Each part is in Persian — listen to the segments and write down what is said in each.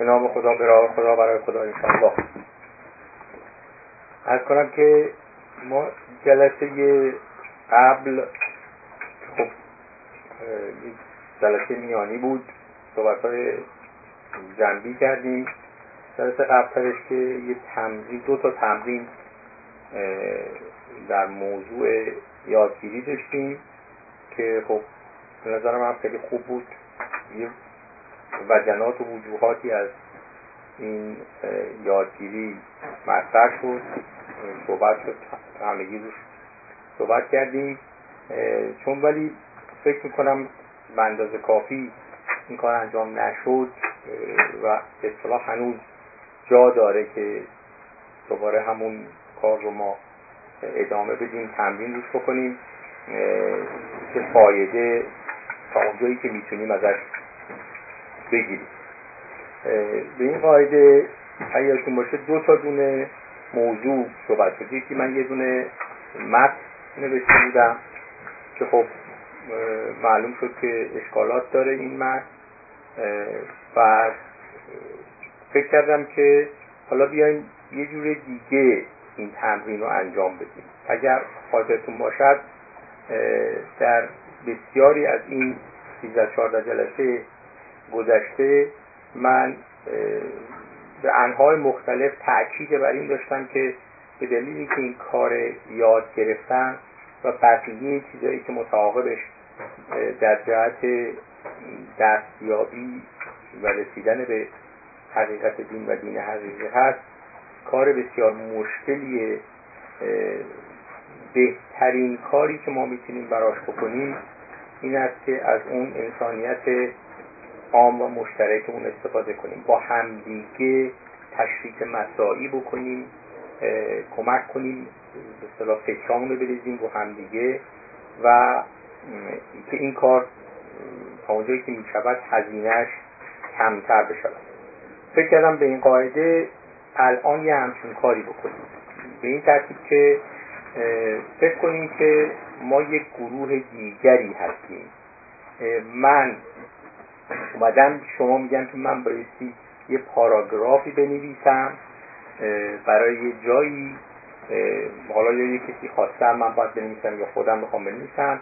به نام خدا، برای خدا، برای خدا انشاءالله. عرض کنم که ما جلسه قبل خب یک جلسه میانی بود، صحبت‌های جنبی کردیم. جلسه قبلش که یه تمرین، 2 تا تمرین در موضوع یادگیری داشتیم که خب به نظر من خیلی خوب بود. یه وجنات و وجوهاتی از این یادگیری مطرح شد، صحبت شد، همگی روش صحبت کردیم. چون ولی فکر میکنم به اندازه کافی این کار انجام نشد و اصطلاح هنوز جا داره که دوباره همون کار رو ما ادامه بدیم، تمرین روش بکنیم که فایده تا اونجایی که میتونیم ازش بگیریم. به این قاعده اگه یادتون باشه 2 تا دونه موضوع صحبت شد. یکی من یه دونه متن نوشته بودم که خب معلوم شد که اشکالات داره این متن، و فکر کردم که حالا بیایم یه جور دیگه این تمرین رو انجام بدیم. اگر خاطرتون باشد در بسیاری از این 13-14 جلسه گذشته من به انواع مختلف تأکید بر این داشتم که به دلیلی که این کار یاد گرفتن و بقیه چیزایی که متعاقبش در جهت دستیابی و رسیدن به حقیقت دین و دین حقیقی هست، کار بسیار مشکلیه. بهترین کاری که ما میتونیم براش بکنیم این است که از اون انسانیت عام و مشترکمون استفاده کنیم، با همدیگه تشریح مساعی بکنیم، کمک کنیم به اصطلاح فکرامون رو بریزیم رو همدیگه و که این کار تا اونجایی که میشود هزینه‌اش کمتر بشود. فکر کردم به این قاعده الان یه همچین کاری بکنیم، به این ترتیب که فکر کنیم که ما یک گروه دیگری هستیم. من اومدم شما میگم که من بایستی یه پاراگرافی بنویسم برای یه جایی، حالا یا یه کسی خواسته من باید بنویسم یا خودم بخوام بنویسم،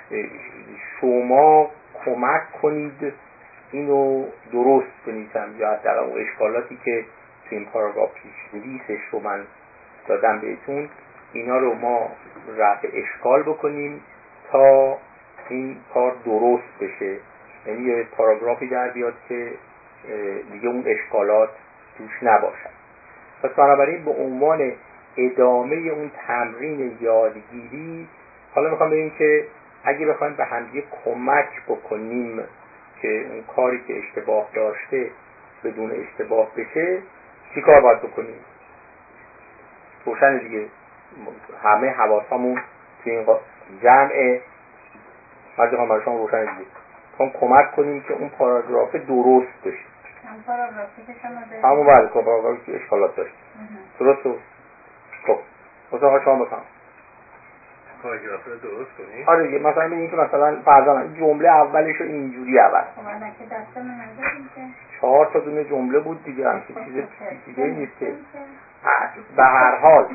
شما کمک کنید اینو درست بنویسم یا حداقل اون اشکالاتی که تو این پاراگراف نویسش رو من دادم بهتون، اینا رو ما رفع اشکال بکنیم تا این کار درست بشه. یعنی یه پاراگرافی در بیاد که دیگه اون اشکالات توش نباشد. پس بنابراین به عنوان ادامه اون تمرین یادگیری حالا میخوام بگیم که اگه بخوایم به همدیگه کمک بکنیم که اون کاری که اشتباه داشته بدون اشتباه بشه چی کار باید بکنیم؟ روشن دیگه، همه حواسمون تو این جمعه مرد خواهم برای شما روشن دیگه هم کمک کنیم که اون پاراگراف درست بشه. هم پاراگرافی که شما دارید همون بعد پاراگرافی که اشکالات داشت درست و خب مثلا شما بفهم پاراگراف رو درست کنیم. آره دیگه، مثلا ببینید که مثلا فرضاً این جمله اولش رو اینجوری عوض من که دستم نداریم که 4 تا دونه جمله بود دیگه، همچین چیز دیگه نیست که به هر حال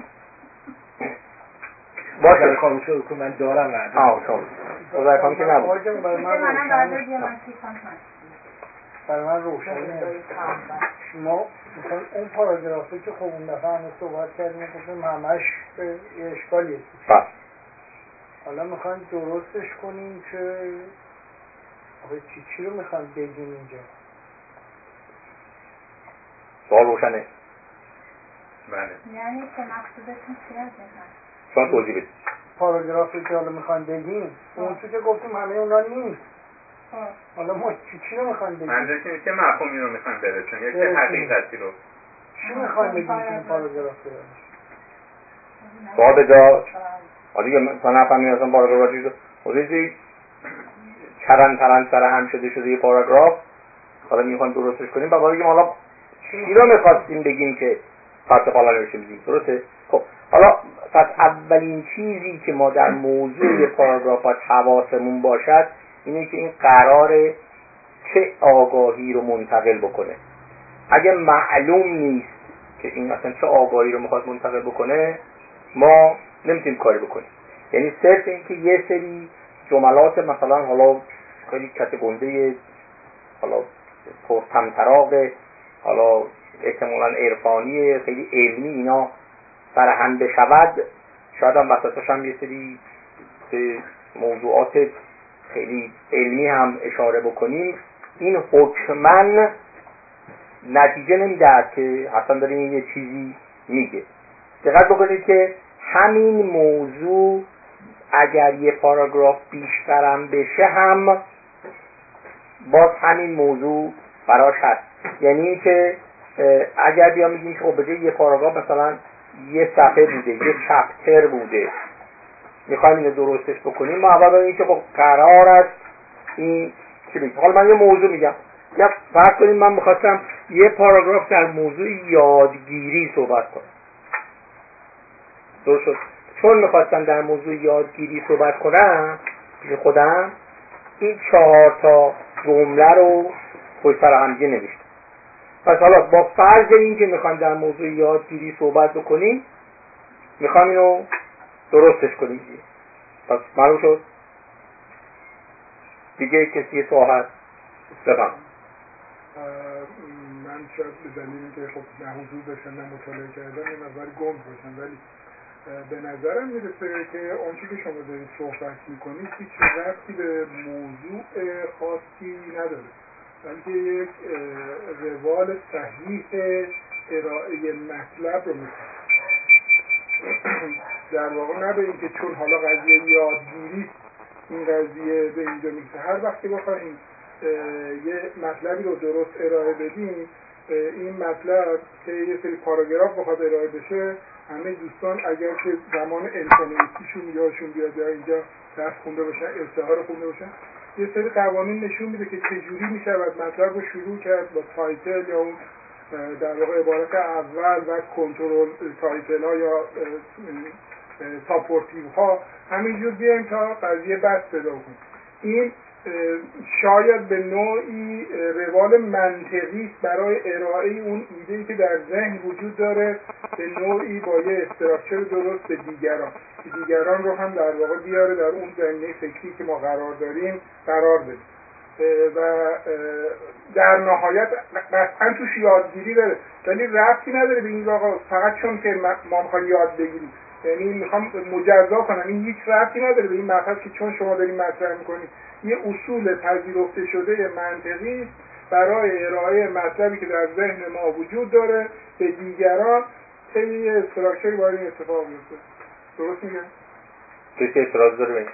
باشه کارو شروع کنم من دارم ندارم. شما وظیفه‌ام که نبود. برای من روشنه. ما مثلا اون پاراگرافی که خب اون دفعه همه صحبت کردیم گفتیم همش به اشکالیه. بله. حالا میخوایم درستش کنیم که آخه چی رو میخوایم بگیم اینجا؟ سوال روشنه؟ بله. یعنی که مقصودتون چی هست؟ شما توضیح بدید. پاراگرافی که حالا میخوایم بگیم اون چیزی که گفتیم همه اونا نیست. حالا ما چی رو میخوایم بگیم؟ منظورش اینه که مفهومی رو میخوایم برسونیم یا چه حقیقتی رو؟ چی میخوایم بگیم این پاراگراف رو؟ سوال بجا حالا تا نفهمیم اصلا پاراگراف چیزی حالا چرن سر هم شده یه پاراگراف حالا میخوایم درستش کنیم بابا بگیم حالا چی رو میخواستیم بگیم که خط حالا نمیشه بگیم درسته؟ خب حالا پس اولین چیزی که ما در موضوع پاراگرافات حواسمون باشد اینه که این قراره چه آگاهی رو منتقل بکنه. اگه معلوم نیست که این مثلا چه آگاهی رو میخواد منتقل بکنه، ما نمیتونیم کاری بکنیم. یعنی صرف این که یه سری جملات مثلا حالا خیلی کتگنده، حالا پرطمطراق، حالا احتمالاً عرفانی، خیلی علمی اینا برهم بشود، شاید هم وسطش هم یه سری به موضوعات خیلی علمی هم اشاره بکنیم، این حکماً نتیجه نمیدهد که حتما داره این یه چیزی میگه. دقت بکنید که همین موضوع اگر یه پاراگراف بیشترم بشه هم باز همین موضوع براش هست. یعنی این که اگر بیا میگیم که خب به جای یه پاراگراف مثلا یه صفحه بوده، یه چپتر بوده، میخوایم اینو درستش بکنیم، ما اول ببینیم که خب قرار است این چی بگیم. حالا من یه موضوع میگم، یا فرض کنیم من میخواستم یه پاراگراف در موضوع یادگیری صحبت کنم. درست شد. چون میخواستم در موضوع یادگیری صحبت کنم، پیش خودم این 4 تا جمله رو پشت سر هم دیگه نوشتم. پس حالا با فرض این که میخوایم در موضوع یادگیری صحبت بکنیم، میخوایم اینو درستش کنیم دیگه. پس معلوم شد. دیگه کسی سوال هست؟ بفهم. من شاید به دلیلی که خب نه حضور داشتم نه مطالعه کردم یه مقدار گم باشم، ولی به نظرم میرسه که آنچه که شما دارید صحبت میکنید هیچ ربطی به موضوع خاصی نداره، بلکه یک روال صحیح ارائه مطلب رو میکنه. در واقع نه به اینکه چون حالا قضیه یادگیری این قضیه به اینجا میرسه، هر وقتی بخوایم یه مطلبی رو درست ارائه بدیم، این مطلب که یه سری پاراگراف بخواد ارائه بشه، همه دوستان اگر که زمان امکانیتیشون یادشون بیاد یا اینجا درس خونده باشن، ارتحار خونده باشن، یه سری قوانین نشون میده که چجوری میشود مطلب رو شروع کرد با تایتل یا اون در واقع عبارت اول و کنترل تایتل ها یا ساپورتیو ها، همینجور بیایم تا قضیه بس پیدا کنیم. این شاید به نوعی روال منطقی برای ارائه اون ایده‌ای که در ذهن وجود داره، به نوعی با یه استراکچر درست به دیگران که دیگران رو هم در واقع بیاره در اون زمینه فکری که ما قرار داریم قرار بده. و در نهایت قطعا توش یادگیری داره، ولی ربطی نداره به این آقا فقط چون که ما میخوایم یاد بگیریم، یعنی میخوام مجزا کنم، این هیچ ربطی نداره به این مطلب که چون شما دارین مطرح میکنید یه اصول پذیرفته شده منطقی برای ارائه مطلبی که در ذهن ما وجود داره به دیگران، که یه استراکچری باید این اتفاق بیفته. درست میگم؟ کسی اعتراض داره بگید؟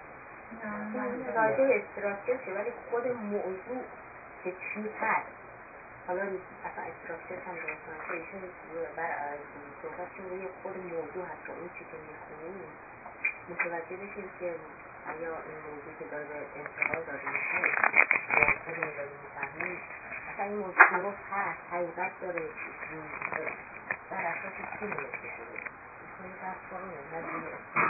راجع استراکچر ولی خود موضوع که چی هست، حالا اصلا استراکچر هم درست نمیشه، ایشون بر صحبت شده روی خود موضوع هست و اون چی که میخونیم متوجه بشیم که آیا این موضوع که داره به انتقال داده میشه یا خودمون داریم میفهمیم اصلا این موضوع درست هست، حقیقت داره، بر اساس چی نوشته شده. این بحث کنیم ندونه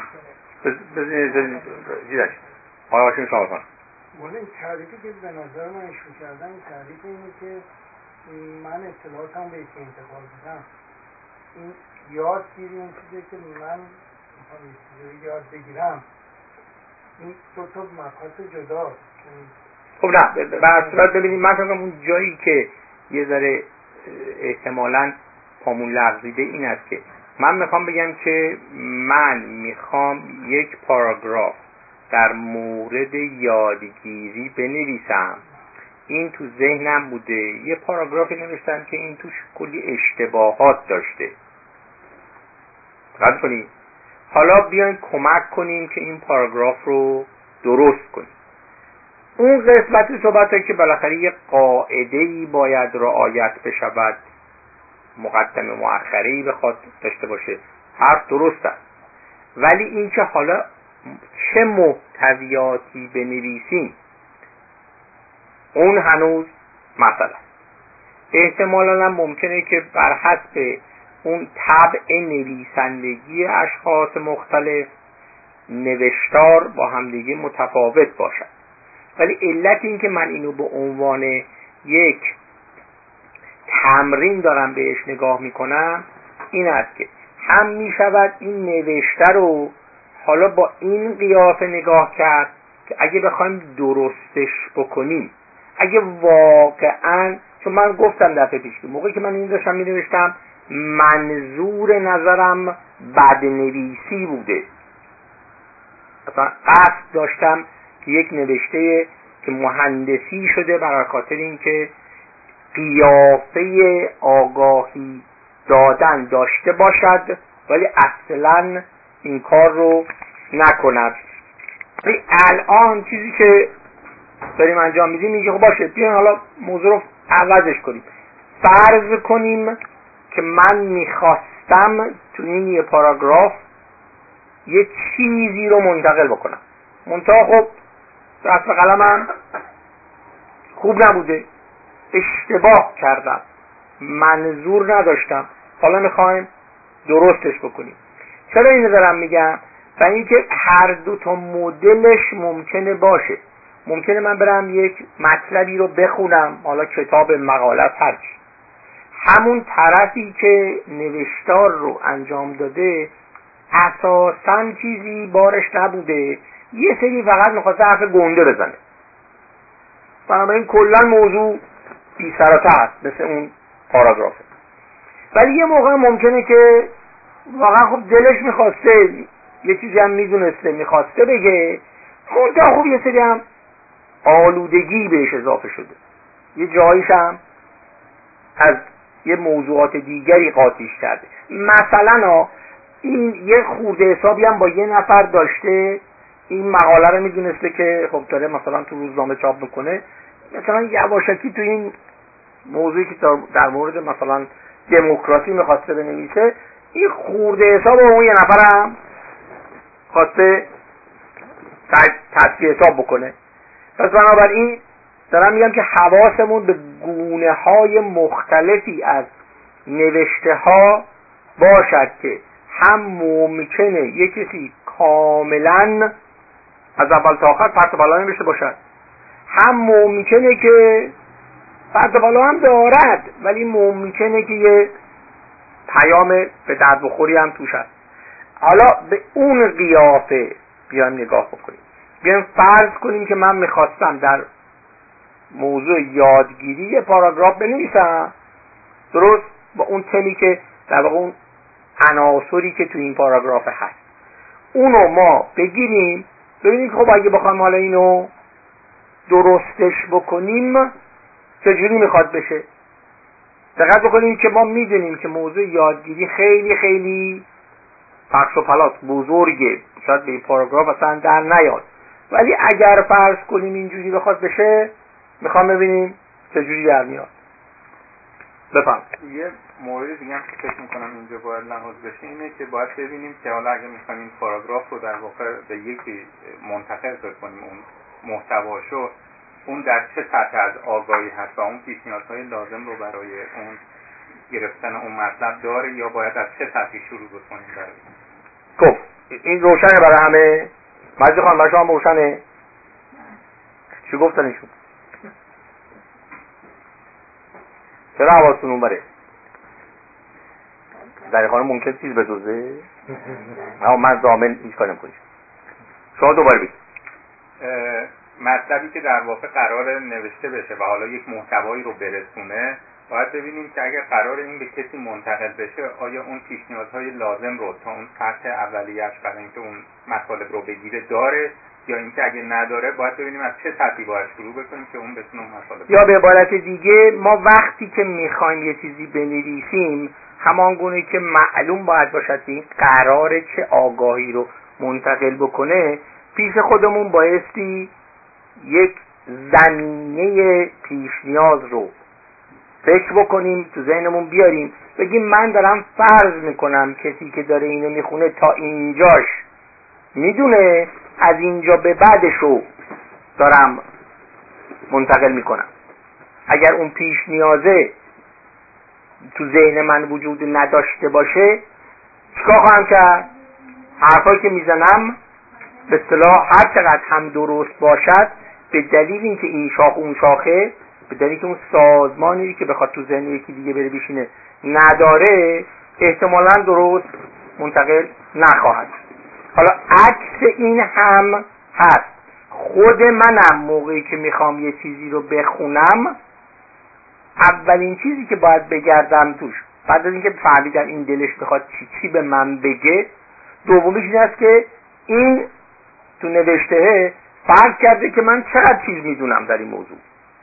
دیدش آیا هاشون شما کنم والا این تعریفی که به نظر من شروع کردم، این تعریف اینه که من اطلاعاتم به یکی انتقال بدم. این یادگیری اون چیزی که من میخوام یه چیزی یاد بگیرم، این دو تا مبحث جداست. خب نه بعد ببینید، من فکرم اون جایی که یه ذره احتمالاً پامون لغزیده این است که من میخوام بگم که من میخوام یک پاراگراف در مورد یادگیری بنویسم، این تو ذهنم بوده، یه پاراگرافی نوشتم که این توش کلی اشتباهات داشته. دقت کنید، حالا بیاین کمک کنیم که این پاراگراف رو درست کنیم. اون قسمت صحبته که بالاخره یه قاعده‌ای باید رعایت بشود، مقدمه مؤخره‌ای بخواد داشته باشه، حرف درست است، ولی این که حالا چه محتویاتی بنویسیم اون هنوز مسئله. احتمالاً هم ممکنه که بر حسب اون طبع نویسندگی اشخاص مختلف نوشتار با همدیگه متفاوت باشد، ولی علت این که من اینو به عنوان یک تمرین دارم بهش نگاه میکنم این است که هم میشود این نوشته رو حالا با این قیافه نگاه کرد که اگه بخوایم درستش بکنیم، اگه واقعا، چون من گفتم دفعه پیش که موقعی که من این داشتم مینوشتم منظور نظرم بدنویسی بوده، اصلا قصد داشتم که یک نوشته که مهندسی شده برای خاطر اینکه قیافه آگاهی دادن داشته باشد ولی اصلا این کار رو نکند. الان چیزی که داریم انجام میدیم میگه خب باشه بیاین حالا موضوع رو عوضش کنیم. فرض کنیم که من میخواستم تو این یه پاراگراف یه چیزی رو منتقل بکنم، منتها خب دست به قلمم خوب نبوده، اشتباه کردم، منظور نداشتم، حالا میخوایم درستش بکنیم. چرا اینو دارم میگم؟ برای اینکه هر دو تا مدلش ممکنه باشه. ممکنه من برم یک مطلبی رو بخونم، حالا کتاب، مقاله، هرچی، همون طرفی که نوشتار رو انجام داده اساساً چیزی بارش نبوده، یه سری فقط میخواسته حرف گنده بزنه، بنابراین کلا موضوع بی سر و ته هست مثل اون پاراگرافه. ولی یه موقع ممکنه که واقعا خب دلش میخواسته یه چیزی هم میدونسته میخواسته بگه، منتها خب یه سری هم آلودگی بهش اضافه شده، یه جاییش هم از یه موضوعات دیگری قاطیش کرده. مثلا این یه خورده حسابی هم با یه نفر داشته، این مقاله رو میدونسته که خب داره مثلا تو روزنامه چاپ میکنه، مثلا یواشکی تو این موضوعی که در مورد مثلا دموکراسی میخواسته بنویسه، این خورده حساب اون یه نفر هم خواسته تصفیه حساب بکنه. پس بنابراین دارم میگم که حواسمون به گونه های مختلفی از نوشته ها باشد که هم ممکنه یک کسی کاملا از اول تا آخر پرت و پلا نوشته باشد، هم ممکنه که پرت و پلا هم دارد ولی ممکنه که یه پیام به درد بخوری هم توش هست. حالا به اون قیافه بیایم نگاه بکنیم. بیایم فرض کنیم که من میخواستم در موضوع یادگیری یه پاراگراف بنویسم، درست با اون تمی که در واقع اون عناصری که تو این پاراگراف هست اونو ما بگیریم، ببینیم خب اگه بخوایم حالا اینو درستش بکنیم چجوری میخواد بشه. دقت بکنیم که ما میدونیم که موضوع یادگیری خیلی خیلی پخش و پلاس بزرگه، شاید به این پاراگراف اصلا در نیاد، ولی اگر فرض کنیم اینجوری بخواد بشه میخوام ببینیم چجوری در میاد. بفهم. یه مورد دیگه هم که فکر میکنم اینجا باید لحاظ بشه اینه که باید ببینیم که حالا اگه میخوایم این پاراگراف رو در واقع به یکی منتقل کنیم اون محتواشو، اون در چه سطح از آگاهی هست و اون پیشنهادهای لازم رو برای اون گرفتن اون مطلب داره یا باید از چه سطحی شروع بکنیم برای خب این روشنه برای همه؟ مجید خانم برای شما روشنه؟ چی گفتن ایشون؟ چرا حواستون اون بره؟ در خانم ممکن چیز بدوزه؟ اما من ضامن هیچ کاری نمی‌کنم. شما دوباره بگید. مطلبی که در واقع قرار نوشته بشه و حالا یک محتوایی رو برسونه، باید ببینیم که اگر قرار این به کسی منتقل بشه آیا اون پیشنهادهای لازم رو تا اون سطح اولیه‌اش برای اینکه اون مطالب رو بگیره داره یا اینکه اگه نداره باید ببینیم از چه سطحی باید شروع بکنیم که اون بتونه اون مطالب. یا به عبارت دیگه ما وقتی که میخوایم یه چیزی بنویسیم همان گونه که معلوم باید باشد که این قراره چه آگاهی رو منتقل بکنه، پیش خودمون بایستی یک زمینه پیش نیاز رو فکر بکنیم، تو ذهنمون بیاریم، بگیم من دارم فرض میکنم کسی که داره اینو میخونه تا اینجاش میدونه، از اینجا به بعدش رو دارم منتقل میکنم. اگر اون پیش نیازه تو ذهن من وجود نداشته باشه چیکار خواهم کرد؟ حرفایی که میزنم به اصطلاح هر چقدر هم درست باشد به دلیل اینکه این شاخ اون شاخه به دلیلی که اون سازمانی که بخواد تو ذهن یکی دیگه بره بشینه نداره، احتمالاً درست منتقل نخواهد. حالا عکس این هم هست. خود منم موقعی که میخوام یه چیزی رو بخونم، اولین چیزی که باید بگردم توش، بعد از اینکه فهمیدم این دلش بخواد چی به من بگه، دومیش این است که این تو نوشته فرض کرده که من چقدر چیز میدونم در این موضوع.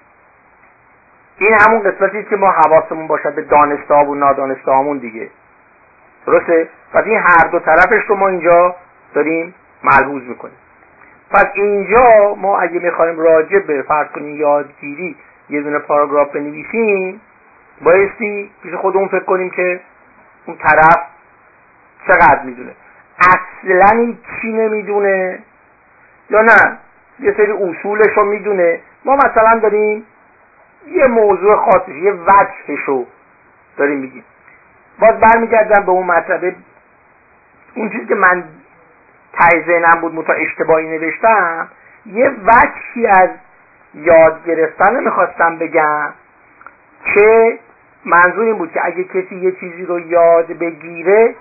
این همون قسمتی است که ما حواسمون باشد به دانسته ها و نادانسته هامون دیگه. درسته؟ پس این هر دو طرفش رو ما اینجا داریم ملحوظ میکنیم. پس اینجا ما اگه میخوایم راجع به فرض کنیم یادگیری یه دونه پاراگراف بنویسیم، بایستی پیش خودمون فکر کنیم که اون طرف چقدر میدونه، اصلا این چی نمیدونه یا نه یه سری اصولش رو میدونه. ما مثلا داریم یه موضوع خاصش، یه وجهش رو داریم میگیم. باز برمیگردم به اون مطلب، اون چیزی که من ته ذهنم بود متا اشتباهی نوشتم، یه وجهی از یاد گرفتن میخواستم بگم که منظور این بود که اگه کسی یه چیزی رو یاد بگیره،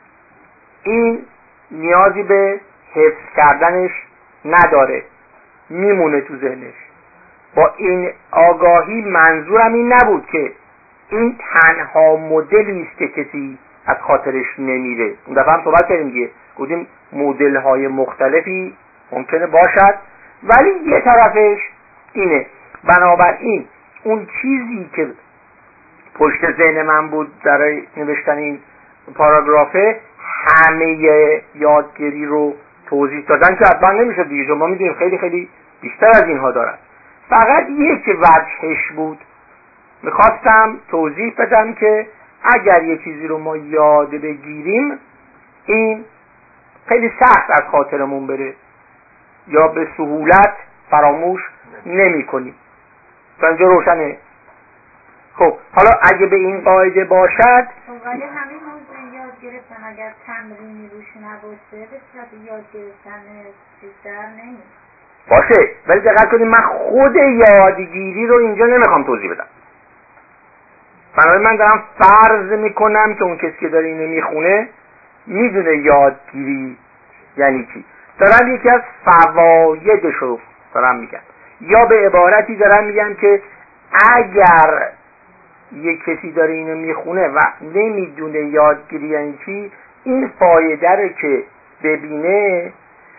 این نیازی به حفظ کردنش نداره، میمونه تو ذهنش. با این آگاهی منظورم این نبود که این تنها مدلی است که کسی از خاطرش نمیره. اون دفعه هم صحبت کردیم دیگه، گفتیم مدل های مختلفی ممکنه باشد، ولی یه طرفش اینه. بنابراین اون چیزی که پشت ذهن من بود برای نوشتن این پاراگرافه، همه یادگیری رو توضیح دادن که حتما نمیشه دیگه، چون ما میدونیم خیلی خیلی بیشتر از اینها دارن. فقط یک وجهش بود، میخواستم توضیح بدم که اگر یه چیزی رو ما یاد بگیریم، این خیلی سخت از خاطرمون بره یا به سهولت فراموش نمی کنیم. تا اینجا روشنه؟ خب حالا اگه به این قاعده باشد، ولی همین موضوع یاد گرفتن اگر تمرینی روش نباشه به صورت یاد گرفتن بیشتر نمیشه. باشه، ولی دقت کنید من خود یادگیری رو اینجا نمیخوام توضیح بدم. بنابراین من دارم فرض میکنم که اون کسی که داره اینو میخونه میدونه یادگیری یعنی چی. دارم یکی از فوایدش رو دارم میگم، یا به عبارتی دارم میگم که اگر یک کسی داره اینو میخونه و نمیدونه یادگیری یعنی چی، این فایده رو که ببینه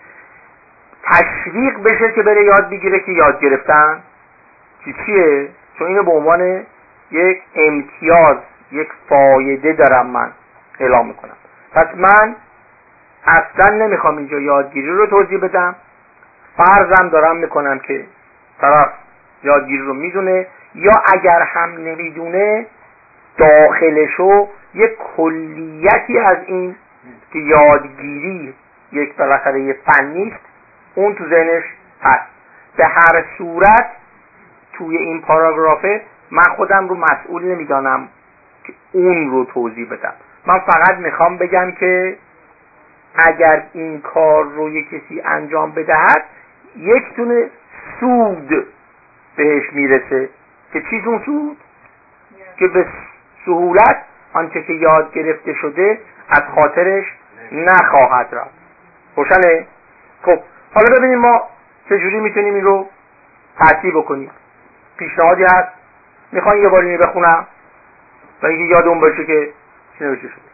تشویق بشه که بره یاد بگیره که یاد گرفتن چیه، چون اینو به عنوان یک امتیاز، یک فایده دارم من اعلام میکنم. پس من اصلا نمیخوام اینجا یادگیری رو توضیح بدم، فرضم دارم میکنم که طرف یادگیری رو میدونه، یا اگر هم نمیدونه داخلشو یک کلیتی از این که یادگیری یک بالاخره یه فنی است اون تو ذهنش هست. به هر صورت توی این پاراگرافه من خودم رو مسئول نمیدانم که اون رو توضیح بدم. من فقط میخوام بگم که اگر این کار رو یک کسی انجام بدهد یک تونه سود بهش میرسه که چیز اون سود که به سهولت آنچه که یاد گرفته شده از خاطرش نخواهد رفت. روشنه؟ خب حالا ببینیم ما چجوری میتونیم این رو ترتیب بکنیم. پیشنهادی هست؟ میخواین یه بار اینو بخونم و اینکه یادمون باشه که چی نوشته شده.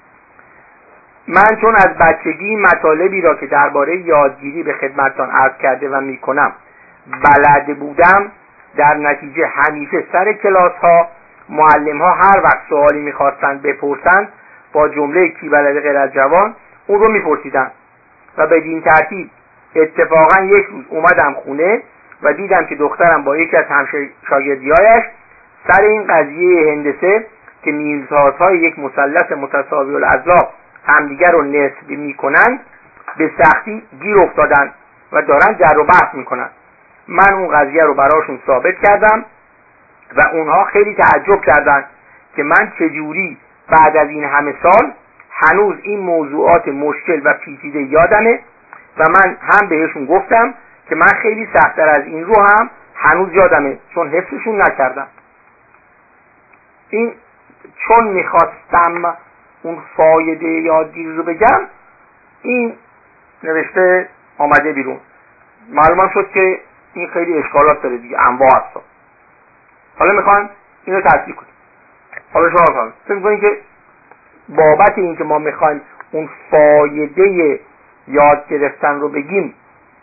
من چون از بچگی مطالبی را که درباره یادگیری به خدمتتان عرض کرده و میکنم بلد بودم، در نتیجه همیشه سر کلاس ها معلم ها هر وقت سوالی میخواستند بپرسند با جمله کی بلده غیر از جوان اون رو میپرسیدن و بدین ترتیب اتفاقا یک روز اومدم خونه و دیدم که دخترم با یکی از همشاگردیایش سر این قضیه هندسه که میلسازهای یک مثلث متساوی الاضلاع همدیگر رو نصف میکنند به سختی گیر افتادن و دارن جر و بحث میکنن. من اون قضیه رو براشون ثابت کردم و اونها خیلی تعجب کردن که من چجوری بعد از این همه سال هنوز این موضوعات مشکل و پیچیده یادمه و من هم بهشون گفتم که من خیلی سخت‌تر از این رو هم هنوز یادمه چون حفظشون نکردم. این چون میخواستم اون فایده یادگیری رو بگم، این نوشته آمده بیرون. معلوم شد که این خیلی اشکالات داره دیگه، انواع هست. حالا میخوان اینو تصدیق کنیم. حالا شما فکر می‌کنید که بابت این که ما میخوایم اون فایده یاد گرفتن رو بگیم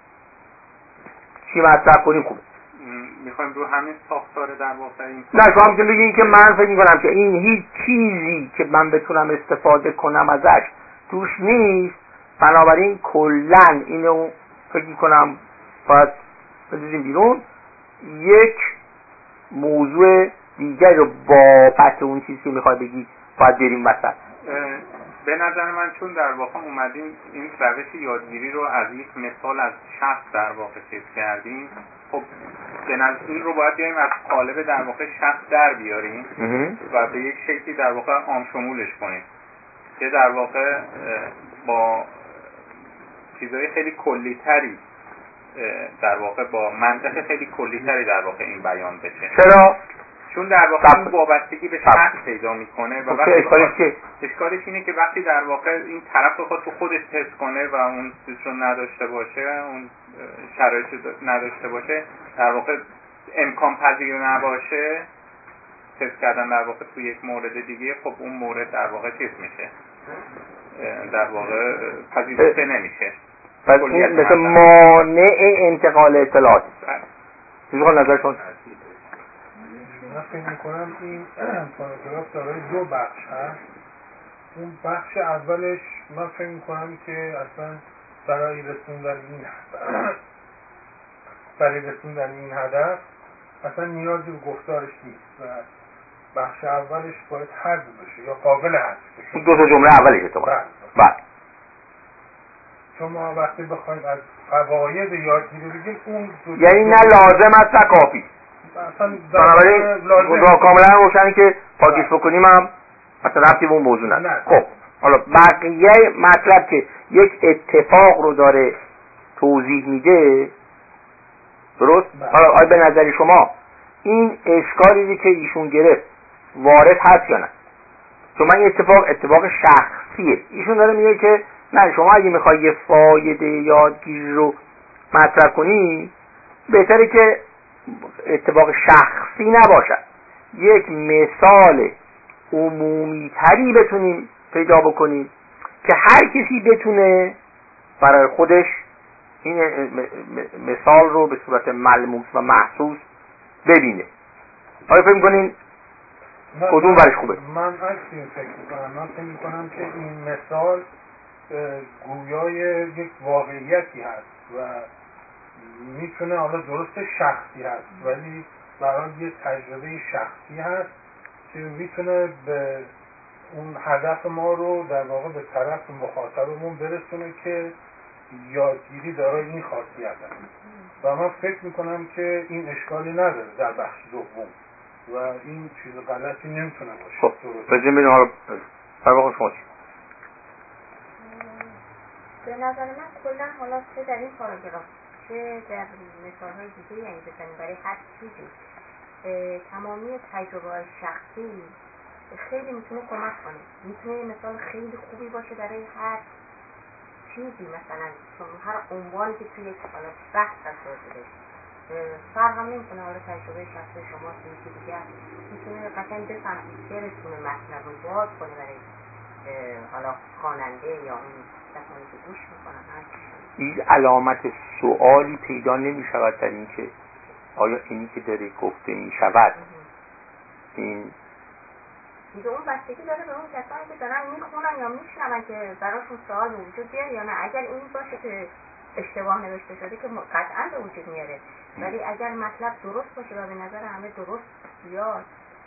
چی مطرح کنیم خوبه؟ میخوایم رو همین ساختار در واقع این نه شما میتونید بگید که من فکر میکنم که این هیچ چیزی که من بتونم استفاده کنم ازش توش نیست، بنابراین کلن اینو فکر میکنم باید بذاریم بیرون، یک موضوع دیگر رو بابت اون چیزی که میخوای بگی باید بریم وسط. به نظر من چون در واقع اومدیم این روش یادگیری رو از یک مثال از شخص در واقع چیز کردیم، خب به نظر این رو باید بیایم از قالب در واقع شخص در بیاریم و به یک شکلی در واقع عام شمولش کنیم که در واقع با چیزهای خیلی کلی تری در واقع با منطق خیلی کلی تری در واقع این بیان بشه. چرا؟ چون در واقع این وابستگی به شخص پیدا میکنه و وقتی اشکالش اینه که وقتی در واقع این طرف بخواد تو خودش تست کنه و اون چیز رو نداشته باشه، اون شرایط نداشته باشه، در واقع امکان پذیر نباشه تست کردن در واقع تو یک مورد دیگه، خب اون مورد در واقع چیز میشه، در واقع پذیرفته نمیشه. این مثل مانع انتقال اطلاعات. چیزها نظرشون؟ من فکر میکنم این پاراگراف دارای دو بخش هست. اون بخش اولش من فکر میکنم که اصلا برای رسوندن این هدف اصلا نیازی به گفتارش نیست و بخش اولش باید حذف بشه یا قابل حذف بشه. دو تا جمله اولش اتفاقا. بله. چون ما وقتی بخوایم از فواید یادگیری بگیم اون یعنی نه لازم است نه کافی. بنابراین کاملا روشنه که پاکیز بکنیم هم مثلا ربطی به اون موضوع نداره. خب حالا بقیه مطلب که یک اتفاق رو داره توضیح میده، درست؟ حالا آیا به نظر شما این اشکالی که ایشون گرفت وارد هست یا نه؟ چون من این اتفاق شخصیه. ایشون داره میگه که نه، شما اگه میخوای یه فایده یادگیری رو مطرح کنی بهتره که اتفاق شخصی نباشد، یک مثال عمومی تری بتونیم پیدا بکنیم که هر کسی بتونه برای خودش این مثال رو به صورت ملموس و محسوس ببینه. آیا فکر می‌کنین کدوم برش خوبه؟ من عکسی فکر می‌کنم. من فکر می‌کنم که این مثال گویای یک واقعیتی هست و میتونه حالا درست شخصی هست ولی برای یک تجربه شخصی هست که میتونه به اون هدف ما رو در واقع به طرف مخاطبمون برسونه که یادگیری دارای این خاصیت هست و من فکر میکنم که این اشکالی نداره در بخش دوم و این چیز غلطی نمیتونه باشه. خب بذاریم ببینیم حالا فرق شما چی؟ به نظر من کلا حالا چه در این پاراگراف چه در مثال‌های دیگه، یعنی بزنیم برای هر چیزی تمامی تجربه‌های شخصی خیلی میتونه کمک کنه. میتونه مثال خیلی خوبی باشه برای هر چیزی، مثلا هر عنوانی که توی یک حالا بحث هست راجبش فرق هم نمی‌کنه. حالا تجربه شخصی شما یکی دیگه میتونه قشنگ بفهمید برسونه مطلب رو باز کنه برای حالا خواننده یا اون کسانی که گوش میکنن. این علامت سوالی پیدا نمی‌شود در این که آیا اینی که داره گفته می‌شود این دیگه اون بستگی داره به اون کسانی که دارن میخونن یا میشنون که براشون سوال به وجود بیاد یا نه. اگر این باشه که اشتباه نوشته شده که قطعا به وجود میاره، ولی اگر مطلب درست باشه و به نظر همه درست بیاد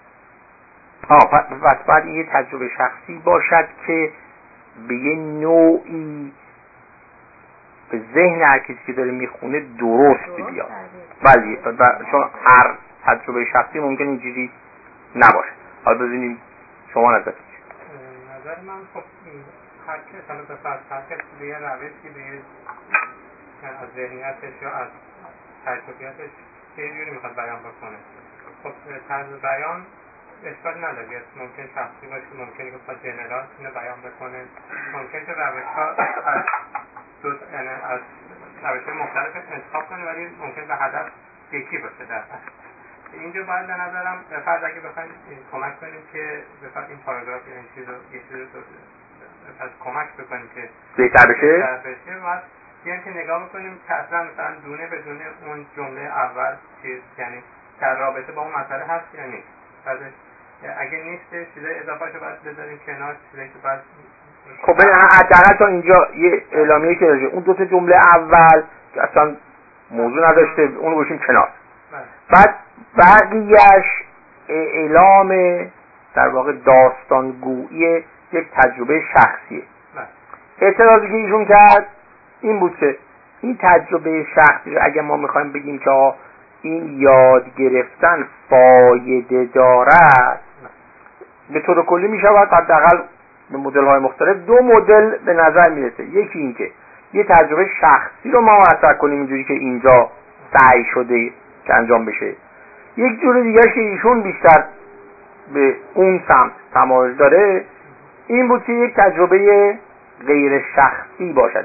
پس باید یه تجربه شخصی باشد که به یه نوعی به ذهن هر کسی که داره میخونه درست بیاد. بله، چون هر تجربه شخصی ممکن اینجوری نباشه. حالا ببینیم شما نظر من خب هر کس حالا به فرض هر کس به یه روشی به از ذهنیتش یا از تجربیاتش که یه جوری میخواد بیان بکنه. خب طرز بیان اشکال نداره، ممکن شخصی باشه، ممکنه که بخواد جنرال اینو بیان بکنه، ممکن که روش‌ها از یعنی از روش‌های مختلف انتخاب کنه ولی ممکن به هدف یکی باشه در اصل. اینجا باید به نظرم فرض اگه بخوایم کمک کنیم که بخواد این پاراگراف این چیزو یه چیزی رو کمک بکنیم که بهتر بشه باید بیان که نگاه بکنیم که اصلا مثلا دونه به دونه اون جمله اول چیز یعنی در رابطه با اون مسئله هست یا نیست. بعدش اگه نیست چیزای اضافه‌شو باید بذاریم کنار، چیزایی که بعد خب حداقل تا اینجا یه اعلامیه که راجع اون دو تا جمله اول که اصلا موضوع نداشته اون رو بشیم کنار. بعد بقیه‌اش اعلام در واقع داستانگویی یک تجربه شخصیه. اعتراضی که ایشون کرد این بود که این تجربه شخصی اگه ما میخوایم بگیم که این یاد گرفتن فایده دارد به طور کلی میشود حداقل به مدل‌های مختلف دو مدل به نظر میرسه. یکی این که یه تجربه شخصی رو ما مطرح کنیم اینجوری که اینجا سعی شده که انجام بشه، یک جور دیگه که ایشون بیشتر به اون سمت تمایل داره این بود که یک تجربه غیر شخصی باشد،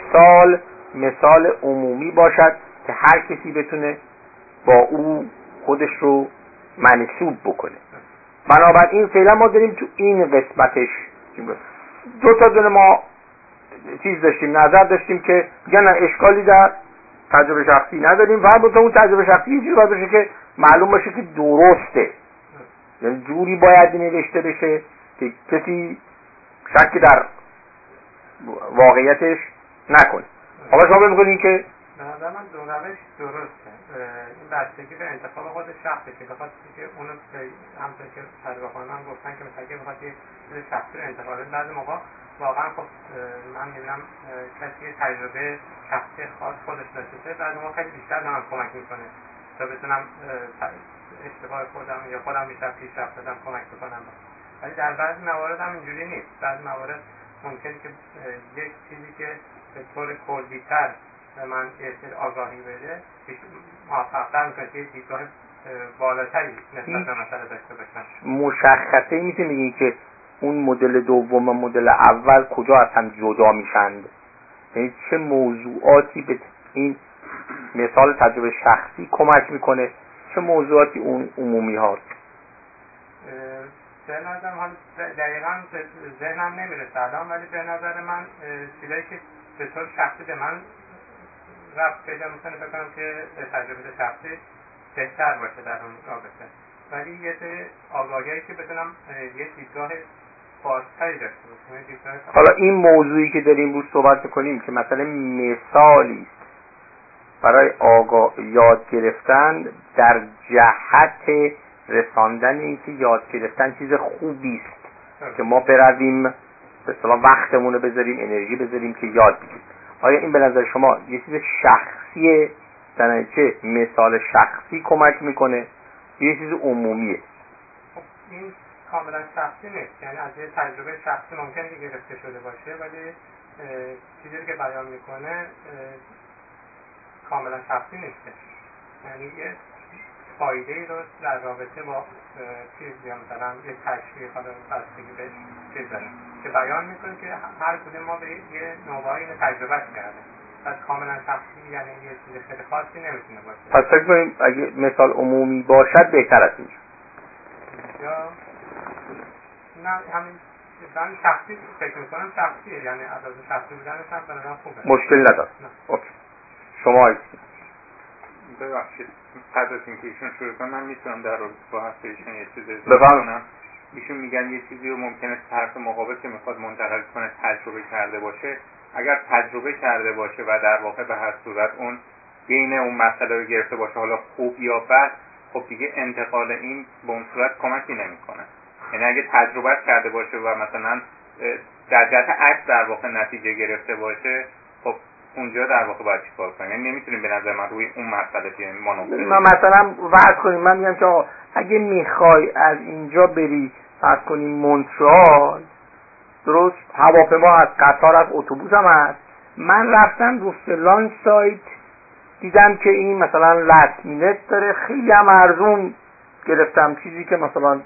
مثال عمومی باشد که هر کسی بتونه با او خودش رو منسوب بکنه. بنابراین فعلا ما داریم تو این قسمتش دو تا دونه ما چیز داشتیم، نظر داشتیم که میگن اشکالی در تجربه شخصی نداریم، فقط اون تجربه شخصی یه جوری باید بشه که معلوم باشه که درسته، یعنی جوری باید نوشته بشه که کسی شکی در واقعیتش نکنه. حالا شما میگین که به نظر من دو روش درسته. این بستگی به انتخاب خود شخصه که بخواد که اونو همونطور که تجربه‌کاران گفتن که مثلا بخواد یه چیز شخصی رو انتخاب بده، بعضی موقع واقعا خب من می‌بینم کسی تجربه شخصی خاص خودش داشته، بعضی موقع خیلی بیشتر به من کمک می‌کنه تا بتونم اشتباه خودم یا خودم بیشتر پیشرفت بدم کمک بکنم. ولی در بعضی موارد هم اینجوری نیست. بعضی موارد ممکنه که یک چیزی که به طور کلی‌تر به من یه سری آگاهی بده موفق‌تر می‌کنه که دیدگاه بالاتری نسبت به مسئله داشته باشم. مشخصه این میشه میگین که اون مدل دوم و مدل اول کجا از هم جدا میشند، یعنی چه موضوعاتی به این مثال تجربه شخصی کمک میکنه، چه موضوعاتی اون عمومی هاست. به نظر من دقیقاً ذهنم نمیرسه الان، ولی به نظر من چیزایی که به طور شخصی به من ربط پیدا میکنه فکر کنم که تجربه شخصی بهتر باشه در اون رابطه، ولی یه سری آگاهیایی که بتونم یه دیدگاه بازتری داشته باشم. حالا این موضوعی که داریم روش صحبت کنیم که مثلا مثالی برای یاد گرفتن در جهت رساندن این که یاد گرفتن چیز خوبی است که ما برویم به اصطلاح وقتمون رو بذاریم، انرژی بذاریم که یاد بگیریم. آیا این به نظر شما یه چیز شخصیه، در نتیجه مثال شخصی کمک میکنه، یه چیز عمومیه؟ خب این کاملا شخصی نیست، یعنی از یه تجربه شخصی ممکنه که گرفته شده باشه ولی چیزی که بیان میکنه کاملا شخصی نیست، یعنی یه فایده‌ای رو در رابطه با چیز یا مثلا یه تشریح حالا بستگی به چیز داره که بیان میکنه که هر کدوم ما به یه نوعی اینو تجربه کردیم، پس کاملا شخصی یعنی یه چیز خیلی خاصی نمیتونه باشه. پس فکر کنیم اگه مثال عمومی باشد بهتر است اینجا، یا نه همین من شخصی فکر میکنم شخصیه، یعنی عدد شخصی بودنش هم برای من خوبه، مشکل نداره. اوکی. شما ببخشید قبل از اینکه ایشون شروع کنم من میتونم در با حرف ایشون یه چیزی بفرمایید. ایشون میگن یه چیزی رو ممکنه طرف مقابل که میخواد منتقل کنه تجربه کرده باشه، اگر تجربه کرده باشه و در واقع به هر صورت اون بین اون مسئله رو گرفته باشه حالا خوب یا بد، خب دیگه انتقال این به اون صورت کمکی نمیکنه. یعنی اگه تجربه کرده باشه و مثلا در جهت عکس در واقع نتیجه گرفته باشه، خب اونجا در واقع باید چیکار کنیم؟ یعنی نمیتونیم به نظر من روی اون مسئله بیایم ما مثلا فرض کنیم من میگم که اگه میخوای از اینجا بری فرض کنیم مونترال، درست هواپیما از قطار از اتوبوس هم هست، من رفتم رو فلان سایت دیدم که این مثلا لسمینت داره، خیلی هم ارزون گرفتم، چیزی که مثلا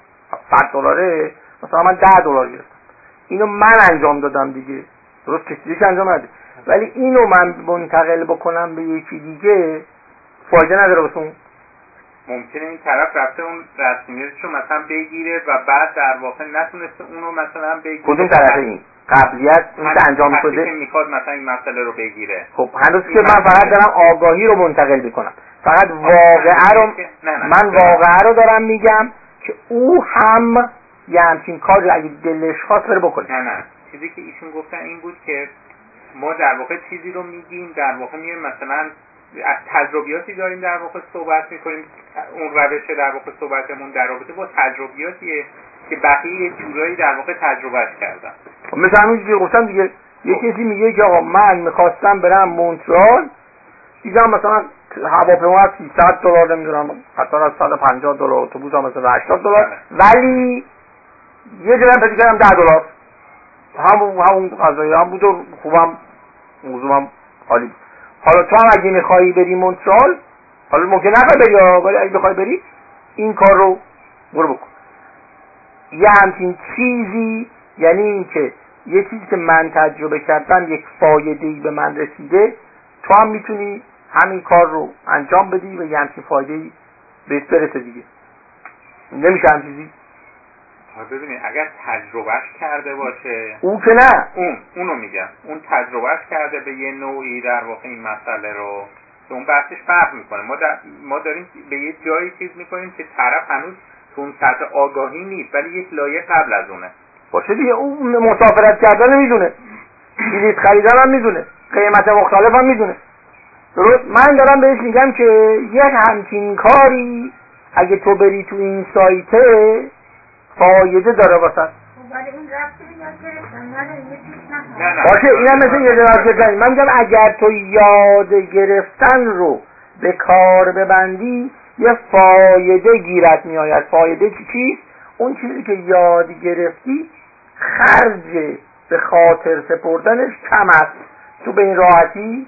$100 مثلا من $10 گرفتم، اینو من انجام دادم دیگه، درست کسی دیگه انجام نده، ولی اینو من منتقل بکنم به یکی دیگه فایده نداره واسه اون. ممکنه این طرف رفته اون رسمیتشو مثلا بگیره و بعد در واقع نتونسته اونو مثلا بگیره. کدوم طرف این قبلیت اون که انجام شده که میخواد مثلا این مسئله رو بگیره. خب هنوز که من فقط دارم آگاهی رو منتقل بکنم، فقط واقعه رو من واقعه رو دارم میگم که او هم یه همچین کاری اگه دلش خواست بره بکنه. نه چیزی که ایشون گفتن این بود که ما در واقع چیزی رو میگیم، در واقع میایم مثلا از تجربیاتی داریم در واقع صحبت میکنیم، اون روش در واقع صحبتمون در رابطه با تجربیاتیه که بقیه یه جورایی در واقع تجربهش کردن. مثلا همین که گفتم دیگه، یه کسی میگه که آقا من میخواستم برم مونترال، دیدم مثلا هواپیما $300 نمیدونم، قطار از $150، اتوبوس هم مثلا $80، ولی یه جرم پیدا کردم $10. همون قضایی هم بود و خوبم موضوعم عالی بود. حالا تو هم اگه میخوایی بری مونترال، حالا ممکن نخوای بری، ولی اگه بخوای بری این کار رو برو بکن. یه همچین چیزی، یعنی این که یه چیزی که من تجربه کردم یک فایده‌ای به من رسیده، تو هم میتونی همین کار رو انجام بدی و یه همچین فایده‌ای بهت برسه دیگه. نمیشه هم چیزی؟ ببینید اگر تجربهش کرده باشه، اون که نه، اونو میگم، اون تجربهش کرده به یه نوعی در واقع این مسئله رو، که اون بحثش فرق میکنه. ما داریم به یه جایی چیز میکنیم که طرف هنوز تو اون سطح آگاهی نیست، ولی یک لایه قبل از اونه باشه دیگه. اون مسافرت کردن میدونه، بلیط خریدن هم میدونه، قیمت مختلف هم میدونه، درست؟ من دارم بهش میگم که یک همچین کاری اگه تو بری تو این سایته فایده داره واسه. ولی این رفتی به یاد گرفتن نداره، یه پیش نه. باشه اینم مثل یاد گرفتن. من میگم اگر تو یاد گرفتن رو به کار ببندی یه فایده گیرت میآید. فایده چی؟ اون چیزی که یاد گرفتی خرج به خاطر سپردنش کم است، تو به این راحتی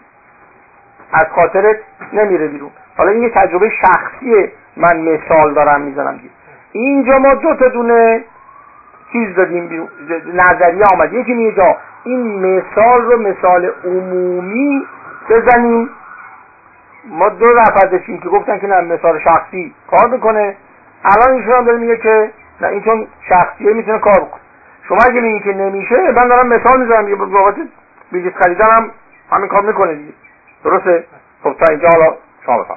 از خاطرت نمیره بیرون. حالا این یه تجربه شخصیه، من مثال دارم میزنم. اینجا ما 2 تا دونه چیز دادیم بیرون، نظریه آمد. یکی میگه جا این مثال رو مثال عمومی بزنیم. ما 2 نفر داشتیم که گفتن که نه مثال شخصی کار میکنه، الان ایشون هم داره میگه که نه این چون شخصیه میتونه کار بکنه. شما اگه میگین که نمیشه، من دارم مثال میزنم یه بابت بلیط خریدن هم همین کار میکنه دیگه، درسته؟ خب تا اینجا حالا شما بفرمایید.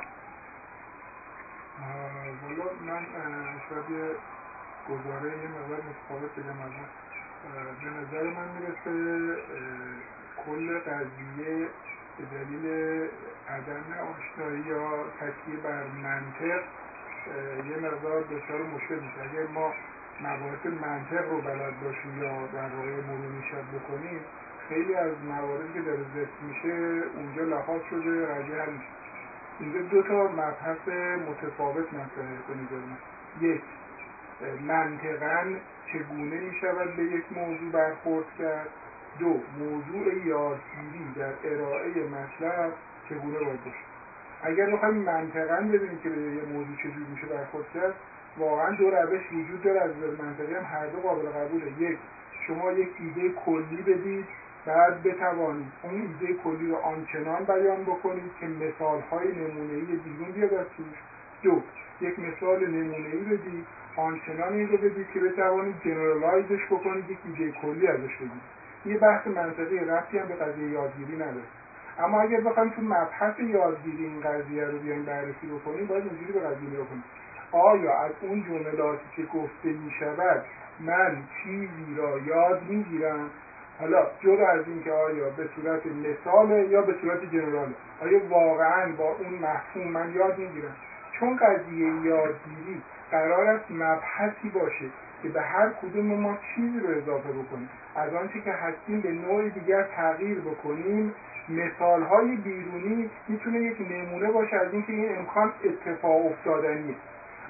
والا من شاید یه گزاره یه مقدار متفاوت بگم. به نظر من میرسه کل قضیه به دلیل عدم آشنایی یا تکیه بر منطق یه مقدار دچار مشکل میشه. اگر ما مباحث منطق رو بلد باشیم یا در واقع مرور شد بکنیم، خیلی از مواردی که داره ذکر میشه اونجا لحاظ شده، قضیه حل میشه. اینجا 2 تا مبحث متفاوت مطرحه به نظر من. یک، منطقاً چگونه میشود به یک موضوع برخورد کرد. 2، موضوع یادگیری در ارائه مطلب چگونه باید باشه. اگر بخوایم منطقاً ببینیم که به یه موضوع چجوری میشه برخورد کرد، واقعاً 2 روش وجود داره. از نظر منطقی هم هر دو قابل قبوله. یک، شما یک ایده کلی بدید، بعد بتوانید اون ایده کلی رو آنچنان بیان بکنید که مثال‌های نمونه‌ای بیرون بیاد از توش. 2، یک مثال نمونه‌ای بدید، آنچنان این رو بدید که بتوانید جنرالایزش بکنید، یک ایده کلی ازش بگید. یه بحث منطقی ربطی هم به قضیه یادگیری نداره. اما اگر بخوایم تو مبحث یادگیری این قضیه رو بیایم بررسی بکنیم، باید اینجوری به قضیه نگاه کنیم. آیا از اون جملاتی که گفته می‌شود من چیزی را یاد می‌گیرم؟ حالا جدا از این که آیا به صورت مثاله یا به صورت جنراله، آیا واقعاً با اون مفهوم من یاد می‌گیرم؟ چون قضیه یادگیری قرار است مبحثی باشه که به هر کدوم ما چیزی رو اضافه بکنیم، از آنچه که هستیم به نوع دیگر تغییر بکنیم. مثال‌های بیرونی میتونه یک نمونه باشه از اینکه این امکان اتفاق افتادنیه.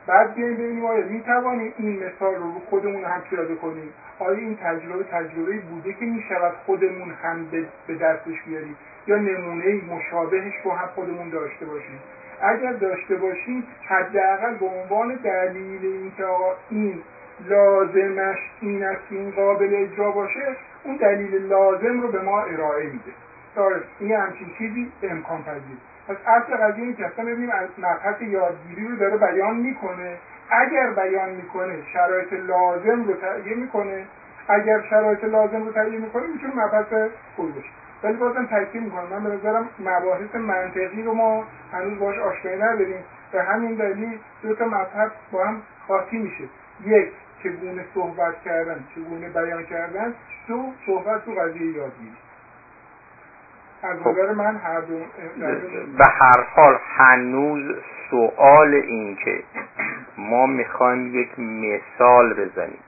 بعد بیایم ببینیم آیا میتوانیم این مثال رو خودمون هم پیاده کنیم، آیا این تجربه بوده که میشود خودمون هم به دستش بیاریم یا نمونه مشابهش رو هم خودمون داشته باشیم. اگر داشته باشیم حداقل به عنوان دلیل اینکه آقا این لازمش این است که این قابل اجرا باشه، اون دلیل لازم رو به ما ارائه میده. این همچین چیزی امکان پذیر. پس اصل قضیه اینه که اصلا ببینیم مبحث یادگیری رو داره بیان میکنه. اگر بیان میکنه شرایط لازم رو تهیه میکنه، اگر شرایط لازم رو تهیه میکنه میتونه مبحث خوبی باشه. ولی بازم تاکید میکنم من به نظرم مباحث منطقی رو ما هنوز باهاش آشنایی نداریم. به همین دلیل دو تا مبحث با هم قاطی میشه. یک، چگونه صحبت کردن، چگونه بیان کردن. دو، صحبت تو قضیه یادگیری. از نظر من هر دو به هر حال هنوز سوال این که ما میخوایم یک مثال بزنیم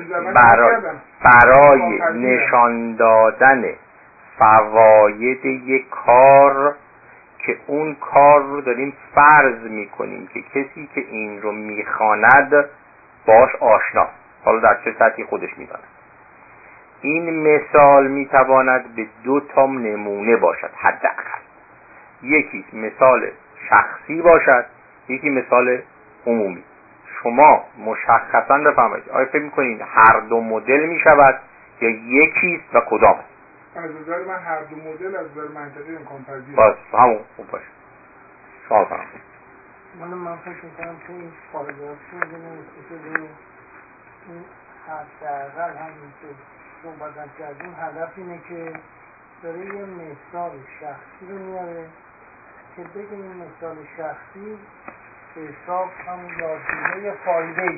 برای نشان دادن فواید یک کار که اون کار رو داریم فرض میکنیم که کسی که این رو میخواند باش آشنا، حالا در چه سطحی خودش میداند. این مثال میتواند به دو تا نمونه باشد حداقل. یکی مثال شخصی باشد، یکی مثال عمومی. شما مشخصا بفهمید آیا فکر میکنید هر دو مدل میشود یا یکیست و کدام؟ از نظر من هر دو مدل از نظر منطقی امکان پذیره. باز همون خوب باشه. سوال کنم. من فکر میکنم که این پاراگرافی میدونه این حداقل همین که صحبت کردیم هدف اینه که داره یه مثال شخصی رو میاره که بگیم این مثال شخصی به حساب همون یادگیری فایده‌ای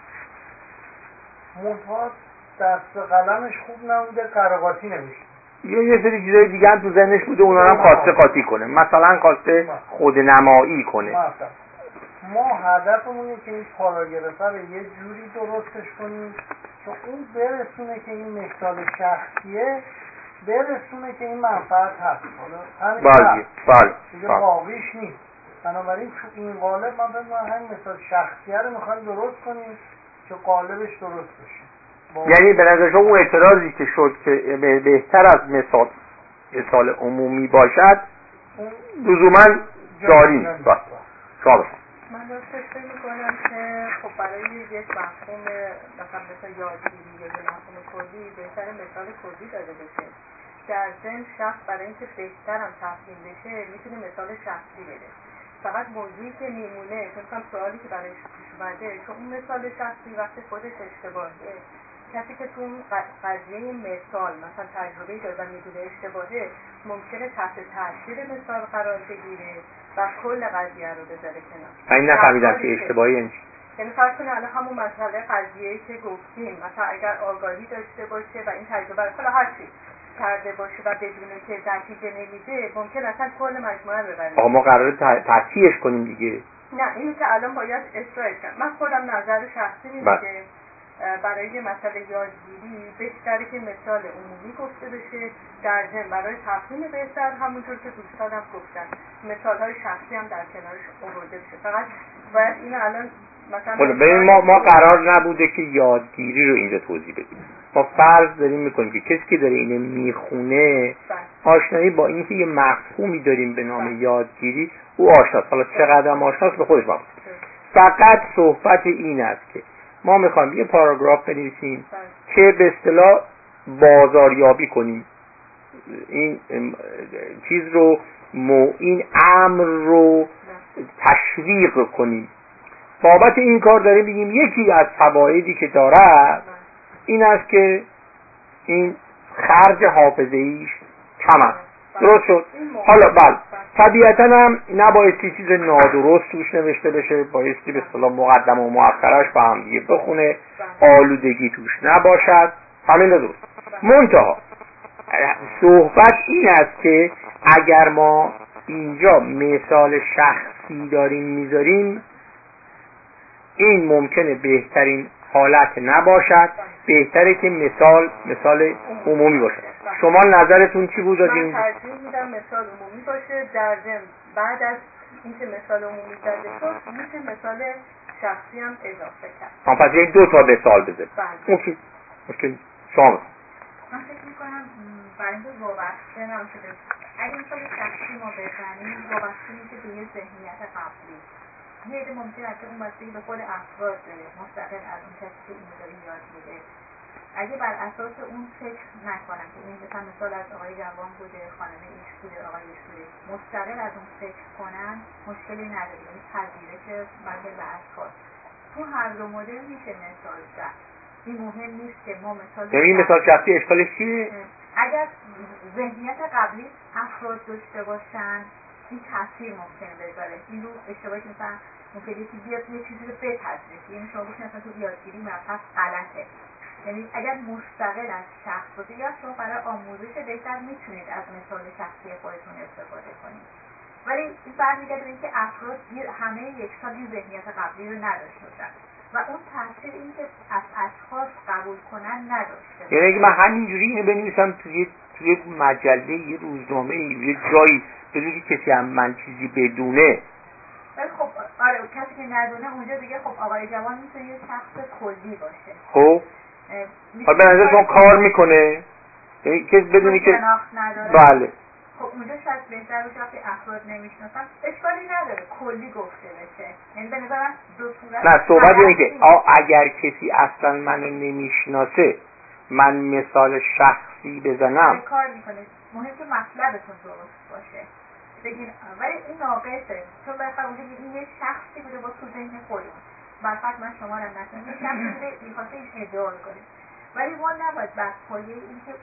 منتها دست قلمش خوب نبوده قراقاتی نمیشه. یه سری چیزای دیگه هم تو ذهنش بوده اونا هم خواسته قاطی کنه، مثلا خواسته خودنمایی کنه. مثلا ما هدفمون اینه که این پاراگراف رو یه جوری درستش کنیم که اون برسونه که این مثال شخصیه برسونه که این منفعت هست. بله دیگه واقعیش نیست. بنابراین تو این قالب ما همین مثال شخصیه رو میخوایم درست کنیم که قالبش درست بشه. یعنی به نظر شما اون اعتراضی که شد که بهتر از مثال عمومی باشد لزوما جاری نیست. من راستش فکر میکنم که خب برای یک مفهوم مثلا یادگیری یا یک مفهوم کلی بهتر مثال کلی داده بشه. در ضمن شخص برای اینکه بهترم تفهیم بشه میتونه مثال شخصی بده. فقط موضوعی که میمونه مثلا سوالی که برایش پیش اومده که اون مثال شخصی وقتی خودش اشتباهه، کسی که تو اون قضیه مثال مثلا تجربه دادن میدونه اشتباهه ممکنه تحت تاثیر مثال قرار بگیره و کل قضیه رو بذاره کنار. این نفهمیدم که اشتباهی یعنی فرض کنه الان همون مسئله قضیه‌ای که گفتیم مثلا اگر آگاهی داشته باشه و این تجربه رو حالا هر چی کرده باشه و بدونه که نتیجه نمیده ممکن اصلا کل مجموعه رو ببره. آقا ما قراره تصحیحش کنیم دیگه. نه اینو که الان باید اصلاحش کنم. من خودم نظر شخصی میگم که برای یه مسئله یادگیری بهتره که مثال عمومی گفته بشه، در ضمن برای تفهیم بهتر همونطور که دوستانم گفتن مثال‌های شخصی هم در کنارش آورده بشه. فقط باید اینو الان مثلا ببین ما قرار نبوده که یادگیری رو اینجا توضیح بدیم. ما فرض داریم میکنیم که کسی که داره اینو میخونه آشنایی با اینکه یه مفهومی داریم به نام یادگیری او آشناست. حالا چقدر آشناست به خودش باید. فقط صحبت این است که ما میخوایم یه پاراگراف بنویسیم که به اصطلاح بازاریابی کنیم این چیز رو، این امر رو تشویق کنیم. بابت این کار داریم بگیم یکی از فوایدی که داره این است که این خرج حافظه‌ایش کم است. درست شد؟ حالا بله طبیعتاً هم نبایستی چیز نادرست توش نوشته بشه، بایستی به اصطلاح مقدمه و مؤخرش با هم دیگه بخونه، آلودگی توش نباشد، همین درست. منتها صحبت این است که اگر ما اینجا مثال شخصی داریم میذاریم این ممکنه بهترین حالت نباشد، بهتره که مثال عمومی باشه. شما نظرتون چی بود؟ من ترجیح میدم مثال عمومی باشه، در ضمن بعد از اینکه مثال عمومی زده شد میشه مثال شخصی هم اضافه کرد. پس یک 2 تا مثال بزن. بله. اوکی. اوکی. شما من فکر میکنم برای اینکه وابسته نباشه، اگه مثال شخصی ما بزنیم وابسته میشه به یه ذهنیت قبلی. یه عده ممکنه که اون بستگی به خود افراد مستقل از اون کسی که اینو داره یاد میده، اگه بر اساس اون فکر نکنن که این مثال از آقای جوان بوده، خانم ایش بوده، آقای ایش بوده، مستقل از اون فکر کنن مشکلی نداره، یعنی پذیرش بعد لحظات تو هر دو مدل میشه مثال زد. این مهم نیست که ما مثال این مثال شخصی اشکالش چیه؟ اگر ذهنیت قبلی افراد داشته باشن این تاثیر ممکنه بذاره. این رو اشتباهی که مثلا ممکنه یکی بیاد یه چیزی رو بپذیره، یعنی شما باشین اصلا تو یادگیری مبحث غلطه، یعنی اگر مستقل از شخص باشه یا شما برای آموزش بهتر میتونید از مثال شخصی خودتون استفاده کنید، ولی این برمیگرده به اینکه افراد همه یکسان این ذهنیت قبلی رو نداشته باشن و اون تاثیر این که از اشخاص قبول کنن نداشته. یعنی اگه من همینجوری اینو بنویسم توی مجله، یه روزنامه، یه جایی، بدون که کسی هم من چیزی بدونه، ولی خب آره کسی که ندونه اونجا دیگه خب آقای جوان میتونه یه شخص کلی باشه. خب به نظر شما کار میکنه؟ یعنی کسی بدونی که شناخت نداره. بله. خب اونجا شاید بهتر باشه وقتی افراد نمیشناسن اشکالی نداره کلی گفته بشه. یعنی به نظر من دو صورت. نه صحبت اینه که اگر کسی اصلا منو نمیشناسه من مثال شخصی بزنم کار میکنه، مهم که مطلبتون درست باشه بگین، ولی این ناقصه چون بالاخره اونجا این یه شخصی بوده با تو ذهن خودمون، برفت من شما رو نشناسم، یه شخصی بوده میخواسته این ادعا کنه، ولی ما نباید بر پایه این که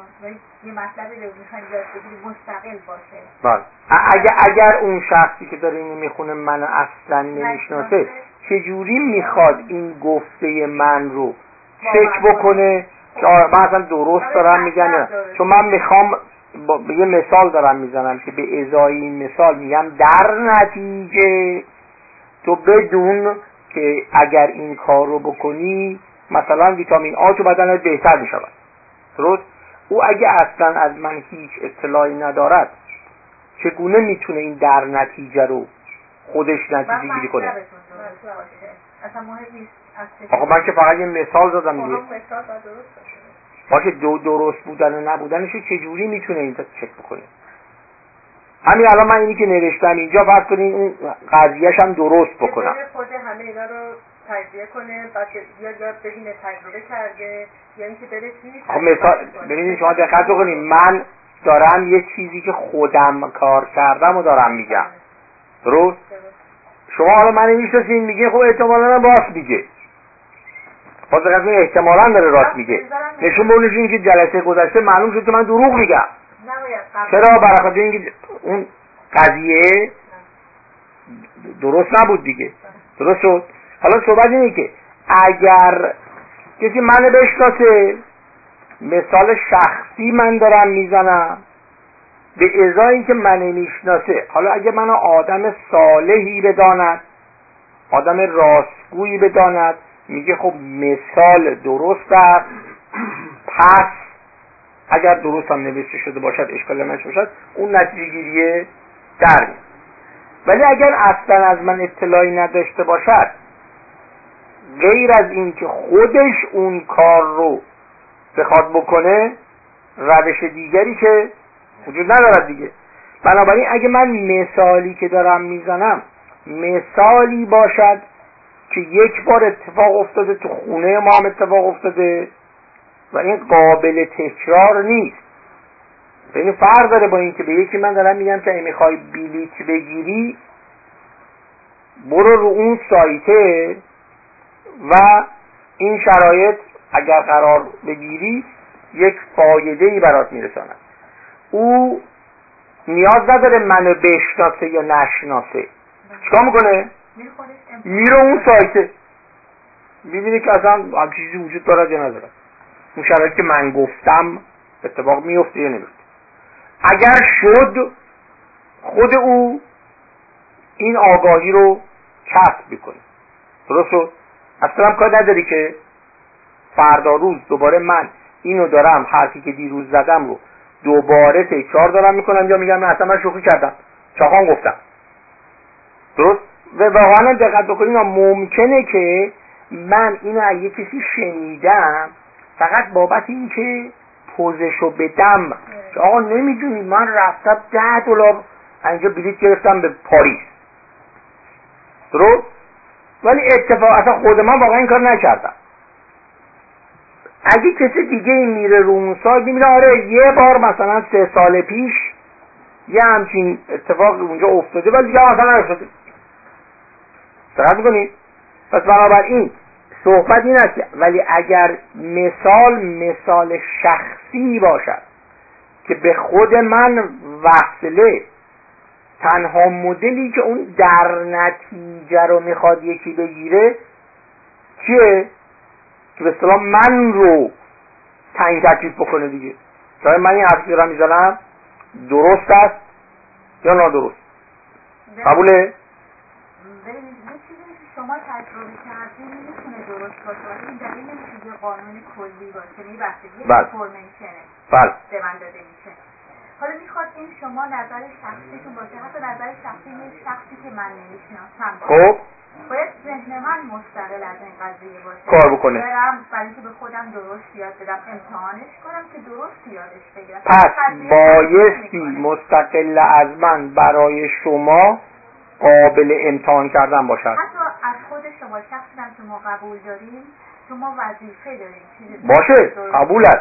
یه مطلبی رو میخوایم یاد بگیریم مستقل باشه. بله. اگر اون شخصی که داره اینو میخونه منو اصلا نمیشناسه چجوری میخواد این گفته من رو چک بکنه که من اصلا درست دارم میگم؟ چون من میخوام به یه مثال دارم میزنم که به ازای این مثال میگم در نتیجه تو بدون که اگر این کار رو بکنی مثلا ویتامین آ تو بدنت بهتر میشود. درست؟ او اگه اصلا از من هیچ اطلاعی ندارد چگونه میتونه این در نتیجه رو خودش نتیجه گیری کنه؟ اصلا مهم نیست. آخه من که فقط یه مثال دادم دیگه. باشه درست بودن و نبودنش رو چجوری میتونه این چک بکنه؟ همین الان من اینی که نوشتم اینجا فرض کنین اون قضیهش هم درست بکنم. خود همه اینا رو تجزیه کنه بعد یا ببینه تجربه کرده یا اینکه بره چی. خب مثال ببینید شما دقت بکنید، من دارم یه چیزی که خودم کار کردم و دارم میگم. درست؟ شما حالا من میشناسین میگه خب احتمالاً هم راست میگه. خب دقت کنید احتمالاً داره راست میگه. نشون به این که جلسه گذشته معلوم شد که من دروغ میگم. چرا؟ برای خاطر اینکه اون قضیه درست نبود دیگه. درست شد؟ حالا صحبت اینه که اگر کسی منو بشناسه، مثال شخصی من دارم میزنم، به ازای اینکه منو میشناسه، حالا اگه منو آدم صالحی بداند، آدم راستگویی بداند، میگه خب مثال درست است، پس اگر درست هم نوشته شده باشد اشکال نشه باشد اون نتیجه گیریه در میاد. ولی اگر اصلا از من اطلاعی نداشته باشد، غیر از این که خودش اون کار رو بخواد بکنه، روش دیگری که وجود ندارد دیگه. بنابراین اگه من مثالی که دارم میزنم مثالی باشد که یک بار اتفاق افتاده، تو خونه ما هم اتفاق افتاده و این قابل تکرار نیست، این فرق داره با این که به یکی من دارم میگم که میخوای بلیط بگیری برو رو اون سایته و این شرایط اگر قرار بگیری یک فایده‌ای برات میرساند. او نیاز نداره منو بشناسه یا نشناسه. چیکار میکنه؟ میره اون سایته میبینه که اصلا هم چیزی وجود داره یا نداره، اون شرایطی که من گفتم اتفاق میفته یا نمیفته. اگر شد خود او این آگاهی رو کسب میکنه. درست شد؟ اصلا کار نداری که فردا روز دوباره من اینو دارم حرفی که دیروز زدم رو دوباره تکرار دارم میکنم یا میگم اصلا من شوخی کردم، چاخان گفتم. درست؟ و واقعا دقت بکنید ممکنه که من اینو از یه کسی شنیدم فقط بابت این که پوزشو بدم که آقا نمیدونی من رفتم $10 اینجا بلیط گرفتم به پاریس، درست؟ ولی اتفاق اصلا خود من واقعا این کار نکردم. اگه کسی دیگه این میره رو اون سایت میبینه آره یه بار مثلا 3 سال پیش یه همچین اتفاق اونجا افتاده ولی دیگه مثلا نافتاده. دقت میکنید؟ پس بنابراین صحبت این است ولی اگر مثال شخصی باشد که به خود من وصله، تنها مدلی که اون در نتیجه رو میخواد یکی بگیره چیه؟ که به اصطلاح من رو تعیین تکلیف بکنه دیگه. چون من این حرفی رو میزنم درست است یا نادرست؟ قبوله؟ شما تجربه کردین میتونه درست باشه ولی این دلیل نمیشه یه قانون کلی باشه، این بستگی اینفورمیشنه به من داده میشه. حالا میخواد این شما نظر شخصیتون باشه، حتی نظر شخصی یه شخصی که من نمیشناسم خب باید ذهن من مستقل از این قضیه باشه، کار بکنه، برم برای اینکه به خودم درست یاد بدم امتحانش کنم که درست یادش بگیرم. پس بایستی مستقل از من برای شما قابل امتحان کردن باشد. حتی از خود شما شخصی هم که ما قبول داریم شما وظیفه داریم چیزی باشه قبول است.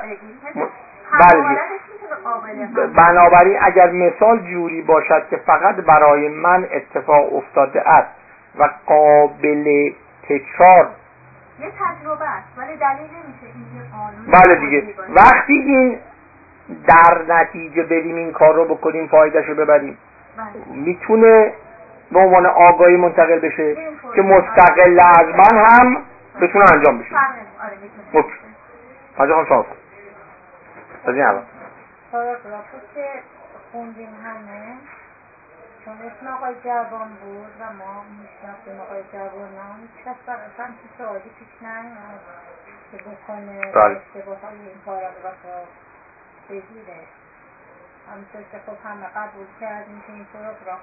بنابراین اگر مثال جوری باشد که فقط برای من اتفاق افتاده است و قابل تکرار یه تجربه است ولی دلیل نمیشه این یه قانون. بله دیگه وقتی این در نتیجه بریم این کار رو بکنیم فایدهشو ببریم میتونه به عنوان آگاهی منتقل بشه که مستقل از من هم بتونه انجام بشه. اوکی حاجه خانم شما از این اول پاراگرافی که خوندیم همه چون اسم آقای جوان بود و ما میشناختیم آقای جوانان کس برای همچه سوالی پیش نیامد که بکنه اشتباه های این پاراگراف رو بگیره. همونطور که خب همه قبول کردیم که این پاراگراف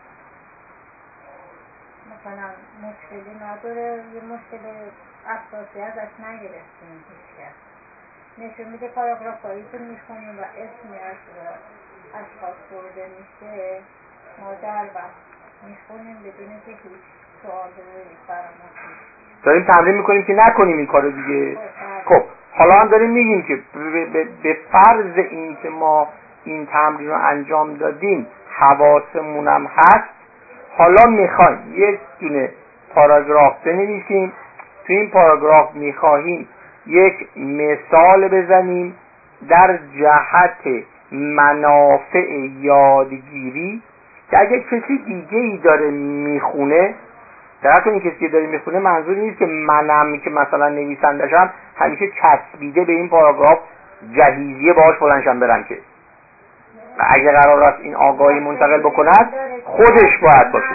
مثلا مشکلی نداره، یه مشکل اساسی ازش نگرفتیم هیچکس. نشون میده پاراگراف هایی که میخونیم و اسمی از اشخاص برده میشه ما در وقت میخونیم بدون که هیچ سوال برامون داریم تمرین میکنیم که نکنیم این کارو دیگه. خب حالا هم داریم میگیم که به فرض این که ما این تمرین رو انجام دادیم حواسمونم هست، حالا میخوایم یک دونه پاراگراف بنویسیم، تو این پاراگراف میخواهیم یک مثال بزنیم در جهت منافع یادگیری که اگه کسی دیگه ای داره میخونه، در کنی کسی داره میخونه منظور نیست که منم که مثلا نویسندشم همیشه چسبیده به این پاراگراف جهیزیه باهاش بلنشم برم که و اگه قرار است این آگاهی منتقل بکند خودش باید باشه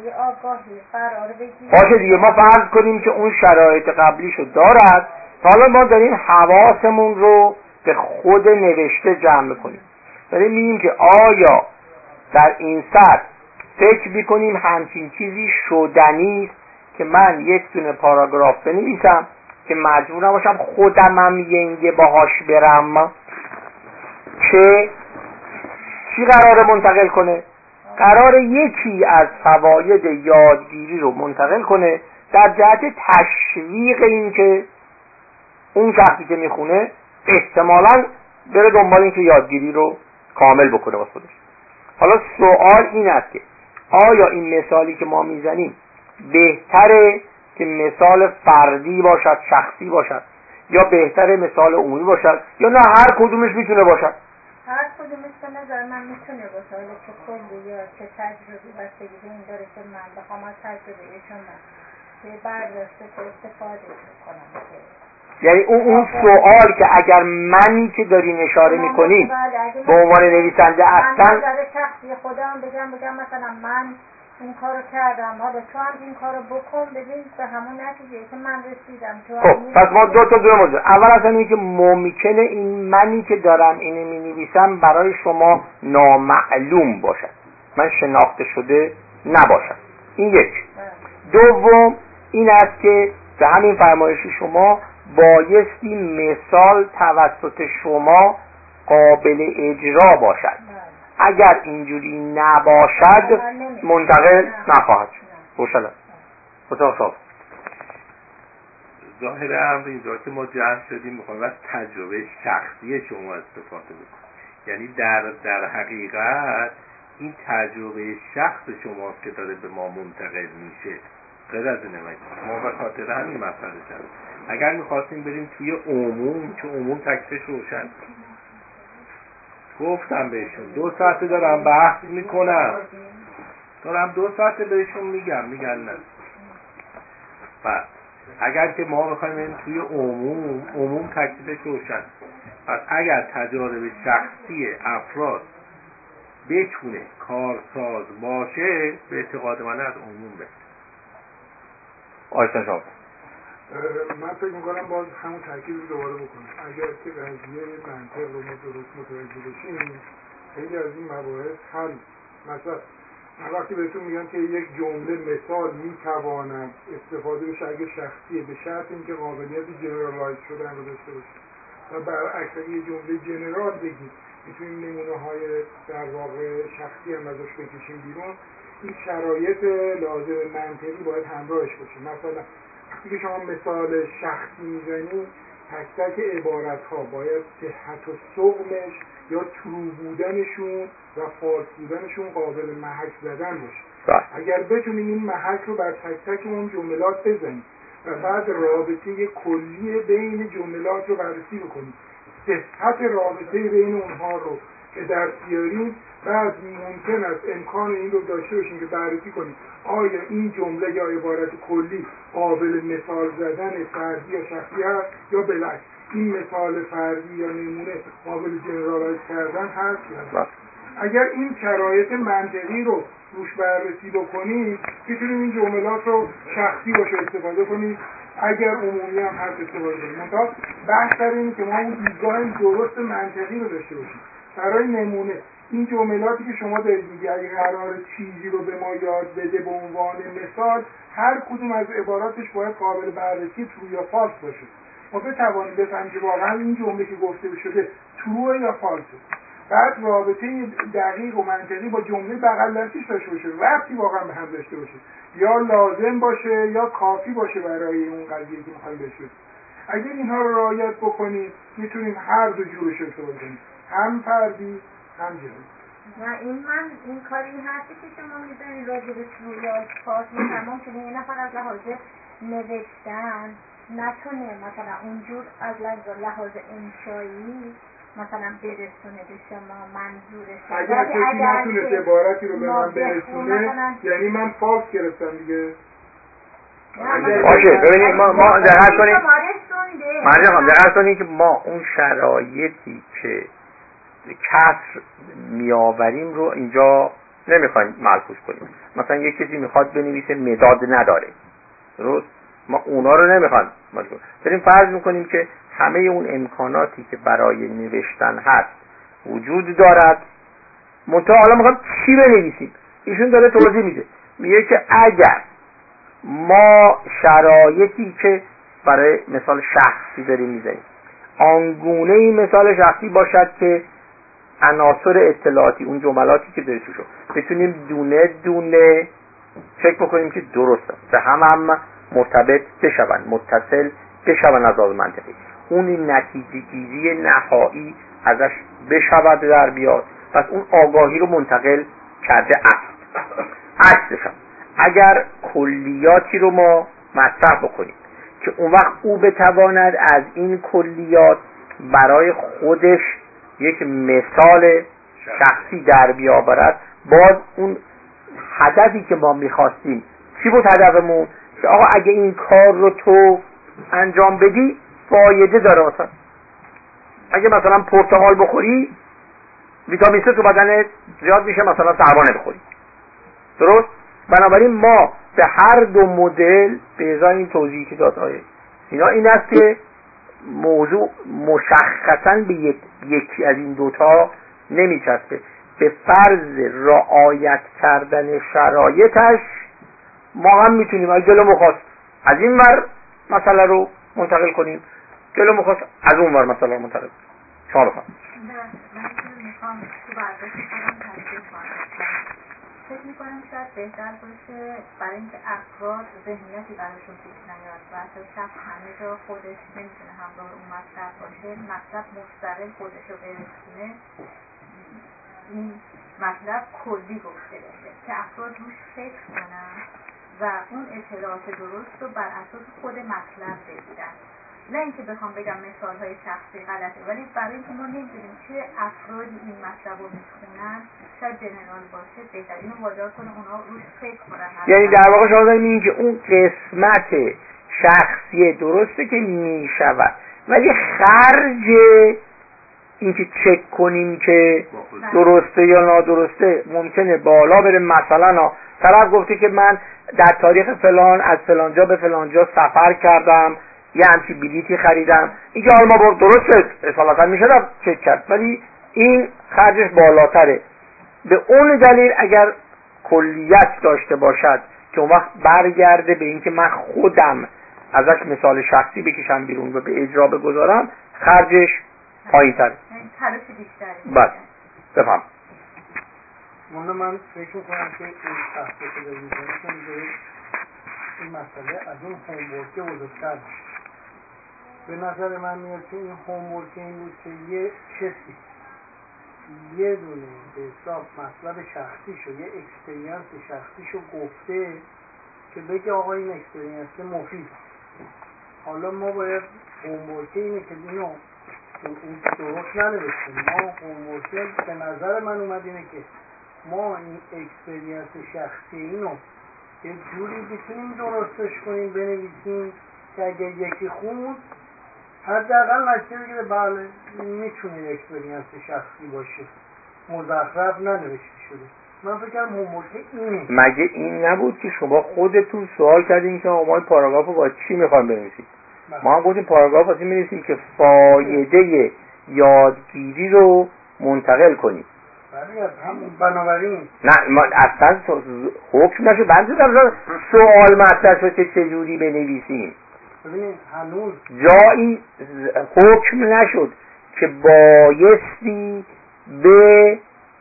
باشه دیگه. ما فرض کنیم که اون شرایط قبلیشو دارد، حالا ما داریم حواسمون رو به خود نوشته جمع کنیم، داریم میگیم که آیا در این سطح فکر میکنیم همچین چیزی شدنی است که من یک دونه پاراگراف بنویسم که مجبور نباشم خودمم ینگه باهاش برم که چی قراره منتقل کنه؟ قراره یکی از فواید یادگیری رو منتقل کنه در جهت تشویق این که اون شخصی که میخونه احتمالاً بره دنبال این که یادگیری رو کامل بکنه واسه خودش. حالا سوال این است که آیا این مثالی که ما میزنیم بهتره که مثال فردی باشد، شخصی باشد، یا بهتره مثال عمومی باشد، یا نه هر کدومش میتونه باشد؟ هر کدومش به نظر من میتونه باشه، حالا چه کلی یا چه تجربی بستگی به این داره که من بخوام از تجربه شما که برداشته که استفاده میکنم. یعنی اون سوال که اگر منی که دارین اشاره میکنین به عنوان نویسنده اصلا من در شخصی خودم بگم مثلا من این کارو کردم، حالا تو هم این کارو بکن ببین به همون نتیجه که من رسیدم. خب پس ما دو موضوع. اول از اینه که ممکنه این منی که دارم اینو مینویسم برای شما نامعلوم باشد، من شناخته شده نباشم، این یک. دوم این است که به همین فرمایش شما بایستی مثال توسط شما قابل اجرا باشد. اگر اینجوری نباشد منتقل نخواهد شد. روشن اتاق صاحب ظاهر امر اینجا که ما جمع شدیم میخوایم از تجربه شخصی شما استفاده بکنیم. یعنی در حقیقت این تجربه شخص شماست که داره به ما منتقل میشه، غیر از اینه. ما به خاطر همین مسئله شد اگر میخواستیم بریم توی عموم، چون عموم تکلیفش روشن، گفتم بهشون 2 ساعته دارم بحث میکنم، دارم 2 ساعته بهشون میگن نه. پس اگر که ما بخوایم بریم توی عموم تکلیفش روشن. پس اگر تجارب شخصی افراد بتونه کارساز باشه، به اعتقاد من از عموم بهتر. آیسان شما من فکر میکنم باز همون تاکید رو دوباره بکنم. اگر که قضیه منطق رو ما درست متوجه بشیم، خیلی از این مباحث حل. مثلا من وقتی بهتون میگم که یک جمله مثال میتواند استفاده بشه اگه شخصیه، به شرط اینکه قابلیت جنرالایز شدن رو داشته باشه. و برعکس اگه یه جمله جنرال بگید میتونیم نمونه های در واقع شخصی هم ازش بکشیم بیرون. این شرایط لازم منطقی باید همراهش باشه. مثلا وقتی که شما مثال شخصی میزنید، تک تک عبارت ها باید صحت و سقمش یا ترو بودنشون و فالس بودنشون قابل محک زدن باشه. اگر بتونیم این محک رو بر تک تک اون جملات بزنیم و بعد رابطه کلی بین جملات رو بررسی بکنیم، صحت رابطه بین اونها رو که در بیاریم، بعد ممکن است امکان این رو داشته باشیم که بررسی کنیم آیا این جمله یا عبارت کلی قابل مثال زدن فردی یا شخصی هست یا بالعکس این مثال فردی یا نمونه قابل جنرالایز کردن هست یا نه. اگر این شرایط منطقی رو روش بررسی بکنیم، میتونیم این جملات رو شخصی باشه استفاده کنیم، اگر عمومی هم هست استفاده کنیم. منتها بحث در اینه که ما اون دیدگاه درست منطقی رو داشته باشیم. برای نمونه این جملاتی که شما دارید میگی اگه قرار چیزی رو به ما یاد بده به عنوان مثال، هر کدوم از عباراتش باید قابل بررسی ترو یا فالس باشه. ما بتوانیم بفهمیم که واقعا این جمله که گفته شده ترو یا فالسه. بعد رابطه دقیق و منطقی با جمله بغل دستیش داشته باشه، ربطی واقعا به هم داشته باشه، یا لازم باشه یا کافی باشه برای اون قضیه که میخوایم بشه. اگه اینها رو رعایت بکنیم میتونیم هر دو جورش استفاده کنیم، هم فردی هم جمعی. نه این کاری هستی که شما میزنید راجع به ترو یا فالس تمام شده. یه نفر از لحاظ نوشتن نتونه مثلا اونجور از لحاظ انشایی مثلا برسونه به شما منظورش. اگر کسی نتونست عبارتی رو به من برسونه یعنی من فالس گرفتم دیگه. باشه ببینید ما دقت کنیم. دقت کنید که ما اون شرایطی که کسر میآوریم رو اینجا نمیخوایم ملحوظ کنیم. مثلا یک کسی میخواد بنویسه مداد نداره، درست؟ ما اونا رو نمیخوایم بریم فرض میکنیم که همه اون امکاناتی که برای نوشتن هست وجود دارد، منتها حالا میخوایم چی بنویسیم. ایشون داره توضیح میده، میگه که اگر ما شرایطی که برای مثال شخصی داریم میذاریم آنگونه این مثال شخصی باشد که عناصر اطلاعاتی اون جملاتی که داره توشو بتونیم دونه دونه چک بکنیم که درسته، به هم مرتبط بشون، متصل بشون از لحاظ منطقی، اون نتیجه گیری نهایی ازش بشود در بیاد. پس اون آگاهی رو منتقل کرده است. عکسش اگر کلیاتی رو ما مطرح بکنیم که اون وقت او بتواند از این کلیات برای خودش یک مثال شخصی در بیاورد، باز اون هدفی که ما میخواستیم چی بود؟ هدفمون که آقا اگه این کار رو تو انجام بدی فایده داره. مثلا اگه مثلا پرتقال بخوری ویتامین C تو بدنت زیاد میشه، مثلا سربانه بخوری، درست؟ بنابراین ما به هر دو مدل به ازای این توضیحی که داد آیه اینا این است که موضوع مشخصاً به یکی از این دوتا نمیچسبه. به فرض رعایت کردن شرایطش ما هم میتونیم اگه دلمون خواست از این ور مسئله رو منتقل کنیم، دلمون خواست از اون ور مسئله رو منتقل کنیم. شما بفرمایید. من میخوام تو برداشت کنم تجربه کنم. فکر میکنم شاید بهتر باشه برای اینکه افراد ذهنیتی براشون پیش نیاد و حتی شب همه جا خودش نمیتونه همراه اون مطلب باشه، مطلب مستقل خودش رو برسونه، این مطلب کلی گفته بشه که افراد روش فکر کنن و اون اطلاعات درست رو بر اساس خود مطلب بگیرن. نه اینکه بخوام بگم مثالهای شخصی غلطه، ولی برای اینکه ما نمیدونیم چه افرادی این مطلب رو میخونن، شاید جنرال باشه بهتر اینو وادار کنه اونا روش فکر کنن. یعنی در واقع شما دارید میگین که اون قسمت شخصی درسته که میشود، ولی خرج اینکه چک کنیم که درسته یا نادرسته ممکنه بالا بره. مثلا طرف گفته که من در تاریخ فلان از فلان جا به فلان جا سفر کردم، یه همچی بلیتی خریدم، اینکه حالا ما درسته اصالتا میشه رفت چک کرد، ولی این خرجش بالاتره. به اون دلیل اگر کلیت داشته باشد که اون وقت برگرده به اینکه من خودم ازش مثال شخصی بکشم بیرون و به اجرا بگذارم، خرجش پایین تره، تلاش بیشتری. بله بفهم. من فکر میکنم که این بحثی که داریم می‌کنیم این مسئله از اون هومورک بزرگتر میشه. به نظر من میاد که این هومورک این بود که یه کسی یه دونه به حساب مطلب شخصیشو، یه اکسپریانس شخصیشو گفته که بگه آقا این اکسپریانس مفید. حالا ما باید هومورک اینه که اینو این درست ننوشتیم. ما هومورک به نظر من اومد اینه که ما این اکسپریانس شخصی اینو یه جوری بتونیم درستش کنیم بنویسیم که اگه یکی خوند حداقل نتیجه بگیره بله میتونه اکسپریانس شخصی باشه، مزخرف ننوشته شده. من فکر کنم هومورک اینه. مگه این نبود که شما خودتون سوال کردین که ما این پاراگراف رو با چی میخوایم بنویسیم؟ ما هم گفتیم پاراگراف واسه می‌نویسیم که فایده یادگیری رو منتقل کنیم. بنابراین نه ما اصلا حکم نشد، بنده سوال مطرح شد که چجوری بنویسیم. ببینید هنوز جایی حکم نشد که بایستی به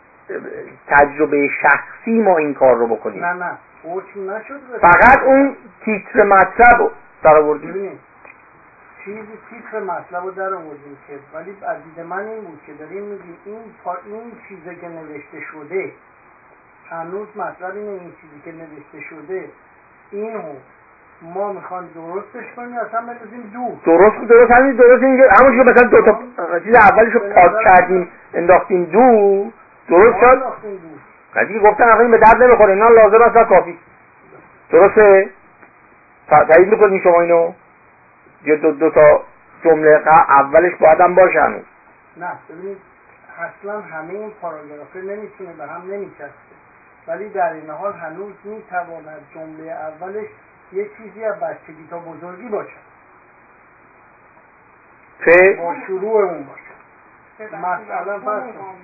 تجربه شخصی ما این کار رو بکنیم. نه حکم نشد، فقط اون تیتر مطلب رو در آوردیم. ببینید چیزی تیتر مطلب رو در آوردیم که ولی از دید من این بود که داریم میگیم این چیزی که نوشته شده هنوز مطلب اینه، این چیزی که نوشته شده اینو ما میخوان درستش کنیم اصلا بندازیم درست همین درست اینکه همون که مثلا دو تا چیز اولیشو پاک کردیم انداختیم درست شد. قضیه گفتن آخه این به درد نمیخوره، اینا لازم است و کافی. درسته؟ تایید میکنین شما اینو؟ یه دو تا جمله اولش باید هم باشه هنوز. نه ببینید اصلا همه این پاراگرافه نمیتونه به هم نمیچسبه، ولی در این حال هنوز میتواند جمله اولش یه چیزی از بچگی تا بزرگی باشه که با شروع اون باشه. مثلا فرض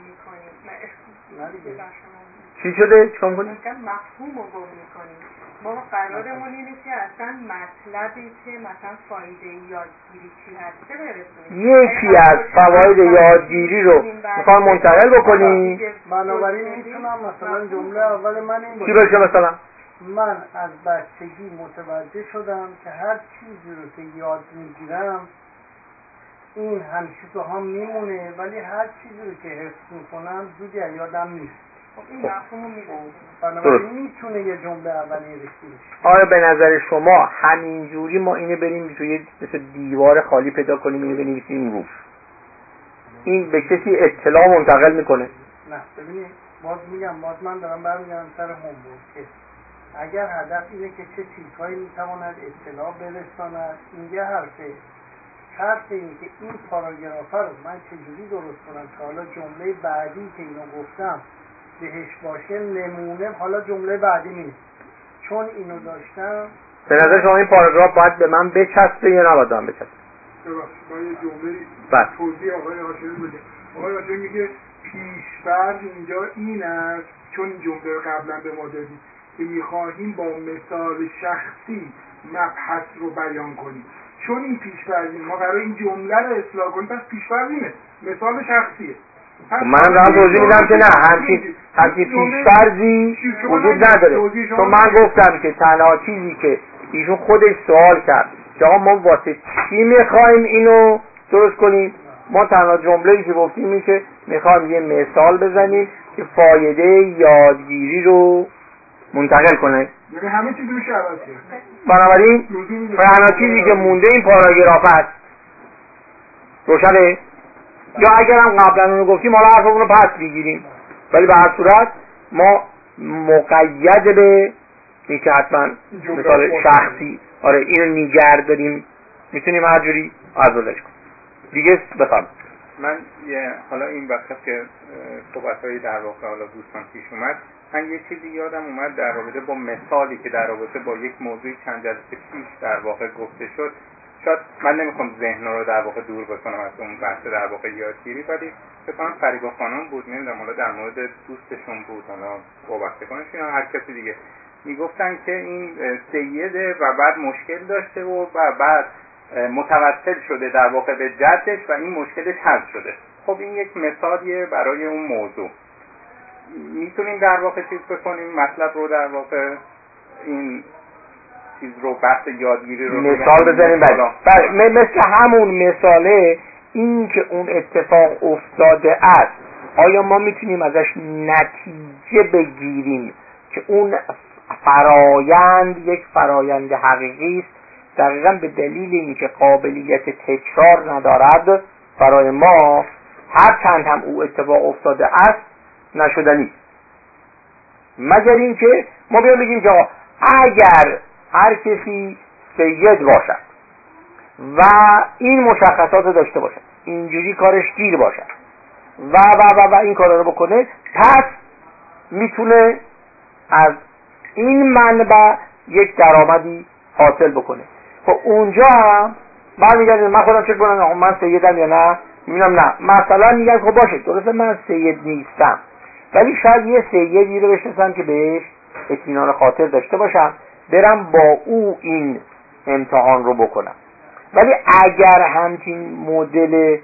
چی شده؟ چیکار می‌کنی؟ مفهوم رو گم می‌کنیم. ما قرارمون اینه که اصلا مطلبی که مثلا فایده یادگیری چی هست چه برسونیم. یکی از فواید یادگیری رو میخوام منتقل بکنیم. بنابراین میتونم مثلا جمله اول من این چی باشه؟ مثلا من از بچگی متوجه شدم که هر چیزی رو که یاد میگیرم این همیشه تو هم میمونه، ولی هر چیزی رو که حفظ میکنم زودی یادم نیست. این مفهوم میدونیم. بنابراین میتونه یه جمله اولی نوشته بشه. آیا به نظر شما همینجوری ما اینو بریم توی مثل دیوار خالی پیدا کنیم اینو بنویسیم روش، این به کسی اطلاع منتقل میکنه؟ نه ببینید باز من دارم برمیگردم سر هومورک. اگر هدف اینه که چه چیزهایی میتواند اطلاع برساند، این یه حرفه. حرف اینه که این پاراگرافه رو من چجوری درست کنم که حالا جمله بعدی که اینو گفتم بهش باشه نمونه. حالا جمله بعدی نیست چون اینو داشتم. به نظر شما این پاراگراف باید به من بچسبه یا نباید به من بچسبه؟ من یه جمله توضیح آقای هاشمی بده. آقای هاشمی میگه پیش‌فرض اینجا این است، چون این جمله قبلا به ما دادی که میخواهیم با مثال شخصی مبحث رو بیان کنیم. چون این پیش‌فرض ما قراره این جمله رو اصلاح کنیم، پس پیش‌فرض اینه، مثال شخصیه. من دارم توضیح میدم که نه، همچین پیش‌فرضی وجود نداره. چون من گفتم که تنها چیزی که ایشون خودش سوال کرد که آقا ما واسه چی میخوایم اینو درست کنیم، ما تنها جمله‌ای که گفتیم اینه که میخوایم یه مثال بزنیم که فایده یادگیری رو منتقل کنه. یعنی همه چیز میشه عوض کرد. بنابراین تنها چیزی که مونده این پاراگراف است. روشنه؟ یا اگر هم قبلا اونو گفتیم حالا حرفمون رو پس بگیریم، ولی به هر صورت ما مقید به این که حتما مثال شخصی اینو نیگر داریم، میتونیم هر جوری عرضش کنیم. دیگه بفهم. من حالا این وقت که صحبت‌های در واقع حالا دوستان پیش اومد، من یه چیزی یادم اومد در رابطه با مثالی که در رابطه با یک موضوع چند جلسه پیش در واقع گفته شد. شاید من نمیخوام ذهن رو در واقع دور بکنم از اون بحث در واقع یادگیری، ولی فکر کنم فریبا خانم بود، نمیدونم حالا در مورد دوستشون بود، حالا وابسته کنش یا هر کسی دیگه، میگفتن که این سیده و بعد مشکل داشته و بعد متوسل شده در واقع به جدش و این مشکلش حل شده. خب این یک مثالیه برای اون موضوع. میتونیم در واقع چیز بکنیم مطلب رو در واقع این چیز رو بحث یادگیری رو مثال بزنیم. بله مثل همون مثاله این که اون اتفاق افتاده است، آیا ما میتونیم ازش نتیجه بگیریم که اون فرایند یک فرایند حقیقی است، دقیقاً به دلیل اینکه قابلیت تکرار ندارد برای ما هر چند هم او اتفاق افتاده است نشدنی، مگر اینکه ما بیان بگیم که اگر هر کسی سید باشد و این مشخصات داشته باشد، اینجوری کارش گیر باشد و این کار رو بکنه، پس میتونه از این منبع یک درآمدی حاصل بکنه. خب اونجا هم برمیگردیم من خودم چک کنم من سیدم یا نه، میبینم نه، مثلا میگن خب باشه درسته من سید نیستم، ولی شاید یه سیدی رو بشناسم که بهش اطمینان خاطر داشته باشم، برم با او این امتحان رو بکنم. ولی اگر همچین مدل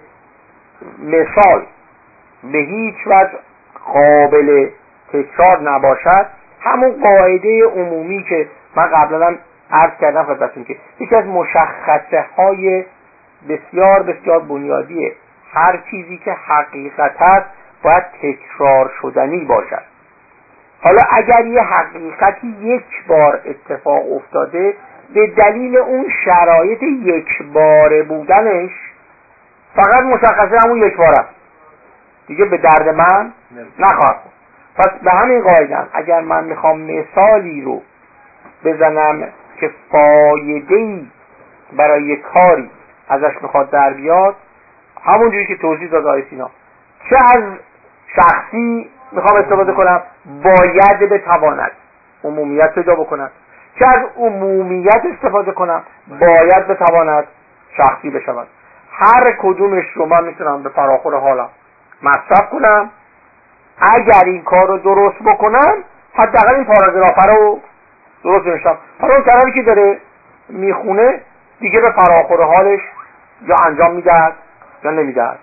مثال به هیچ وجه قابل تکرار نباشد، همون قاعده عمومی که من قبلا عرض کردم خدمتتون که یکی از مشخصه های بسیار بسیار بنیادیه هر چیزی که حقیقت است باید تکرار شدنی باشد. حالا اگر یه حقیقتی یک بار اتفاق افتاده، به دلیل اون شرایط یک باره بودنش فقط مشخصه همون یک بار است، دیگه به درد من نخواهد. پس به همین قاعده اگر من میخوام مثالی رو بزنم که فایده‌ای برای کاری ازش میخواد در بیاد، همونجوری که توضیح داد آقای سینا، چه از شخصی میخوام استفاده کنم باید بتواند عمومیت پیدا بکنم، چه از عمومیت استفاده کنم باید بتواند شخصی بشود. هر کدومش رو من میتونم به فراخور حالم مصرف کنم. اگر این کار رو درست بکنم حداقل این پاراگراف رو درست نوشتم. حالا اون طرفی که داره میخونه دیگه به فراخور حالش یا انجام میدهد یا نمیدهد.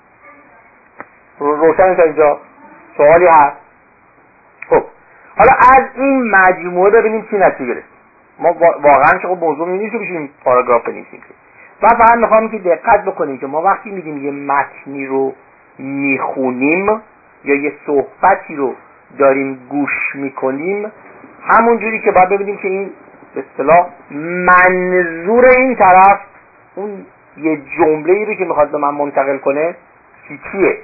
روشن تا اینجا سوالی هست؟ خب حالا از این مجموعه ببینیم چی نتیجه گرفت. ما واقعا که خب موضوع نیست که بشیم پاراگراف بنویسیم. و فقط میخوام که دقت بکنیم که ما وقتی میگیم یه متنی رو میخونیم یا یه صحبتی رو داریم گوش میکنیم، همون جوری که باید ببینیم که این به اصطلاح منظور این طرف اون یه جمله‌ای رو که میخواد به من منتقل کنه چیه.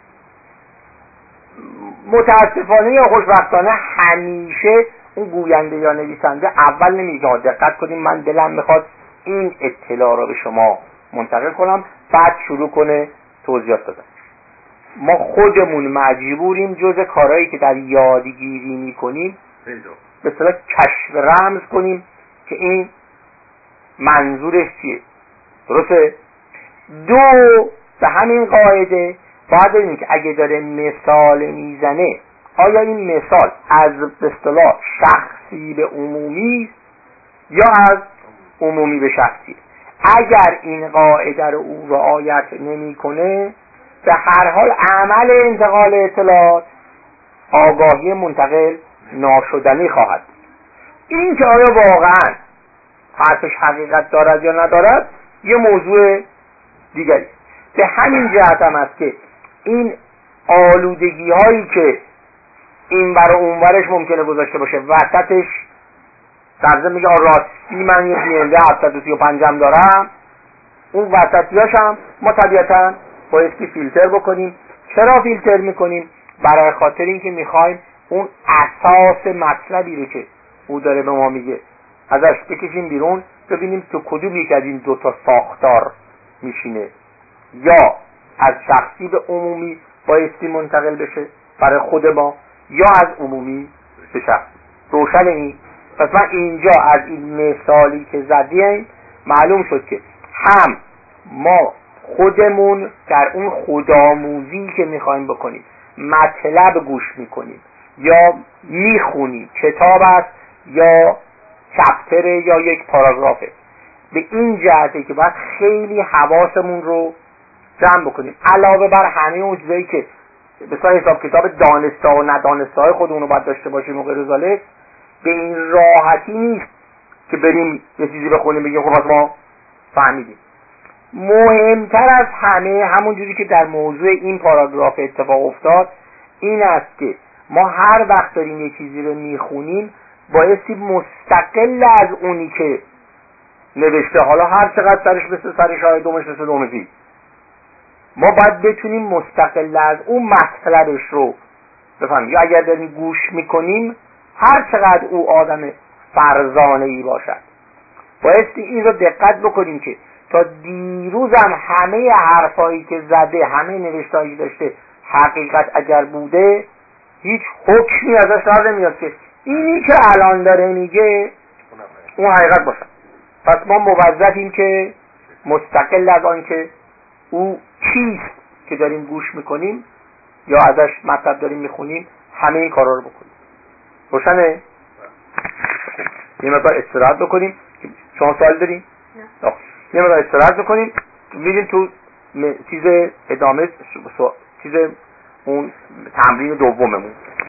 متاسفانه یا خوشبختانه همیشه اون گوینده یا نویسنده اول نمیگه دقت کنیم من دلم میخواد این اطلاع رو به شما منتقل کنم، بعد شروع کنه توضیحات دادن. ما خودمون مجبوریم جز کارهایی که در یادگیری میکنیم به اصطلاح کشف رمز کنیم که این منظورش چیه. درسته؟ دو، به همین قاعده باید ببینیم که اگه داره مثال میزنه آیا این مثال از به اصطلاح شخصی به عمومی یا از عمومی به شخصی؟ اگر این قاعده رو او رعایت نمیکنه، به هر حال عمل انتقال اطلاعات آگاهی منتقل ناشدنی خواهد. این که آیا واقعا حرفش حقیقت دارد یا ندارد یه موضوع دیگری. به همین جهت هم است که این آلودگی هایی که این بر اون برش ممکنه گذاشته باشه، وسطش سرزه میگه راستی من یه BMW 735 هم دارم، اون وسطیاش هم ما طبیعتا بایستی فیلتر بکنیم. چرا فیلتر میکنیم؟ برای خاطر اینکه میخوایم اون اساس مطلبی رو که او داره به ما میگه ازش بکشیم بیرون، ببینیم تو کدوم یک از این دوتا ساختار میشینه، یا از شخصی به عمومی بایستی منتقل بشه برای خود ما، یا از عمومی به شخصی. روشن این؟ پس من اینجا از این مثالی که زدیم معلوم شد که هم ما خودمون در اون خودآموزی که میخوایم بکنیم مطلب گوش میکنیم یا میخونیم، کتاب است یا چپتره یا یک پاراگرافه، به این جهته که باید خیلی حواسمون رو جمع بکنیم، علاوه بر همه اون چیزایی که مثلا حساب کتاب دانسته و ندانسته های خودمون رو باید داشته باشیم و غیر ذالک. به این راحتی نیست که بریم یه چیزی بخونیم بگیم خب ما فهمیدیم. مهمتر از همه، همون جوری که در موضوع این پاراگراف اتفاق افتاد، این است که ما هر وقت داریم یه چیزی رو میخونیم بایستی مستقل از اونی که نوشته، حالا هر چقدر سرش مثل سر شاید دومش مثل دومزی، ما باید بتونیم مستقل از اون مطلبش رو بفهمیم. یا اگر داریم گوش میکنیم هر چقدر او آدم فرزانه‌ای باشد، بایستی این رو دقت بکنیم که تا دیروزم همه حرفایی که زده، همه نوشتهایی که داشته حقیقت اگر بوده، هیچ حکمی ازش در نمیاد که اینی که الان داره میگه اون حقیقت باشه. پس ما موظفیم که مستقل از آن که او چیست که داریم گوش میکنیم یا ازش مطلب داریم میخونیم همه این کارا رو بکنیم. روشنه؟ یه مقدار استراحت بکنیم. شما سوال داریم؟ نه. یه مقدار استراحت بکنیم، میریم تو چیز ادامه، چیز اون تمرین دوممون.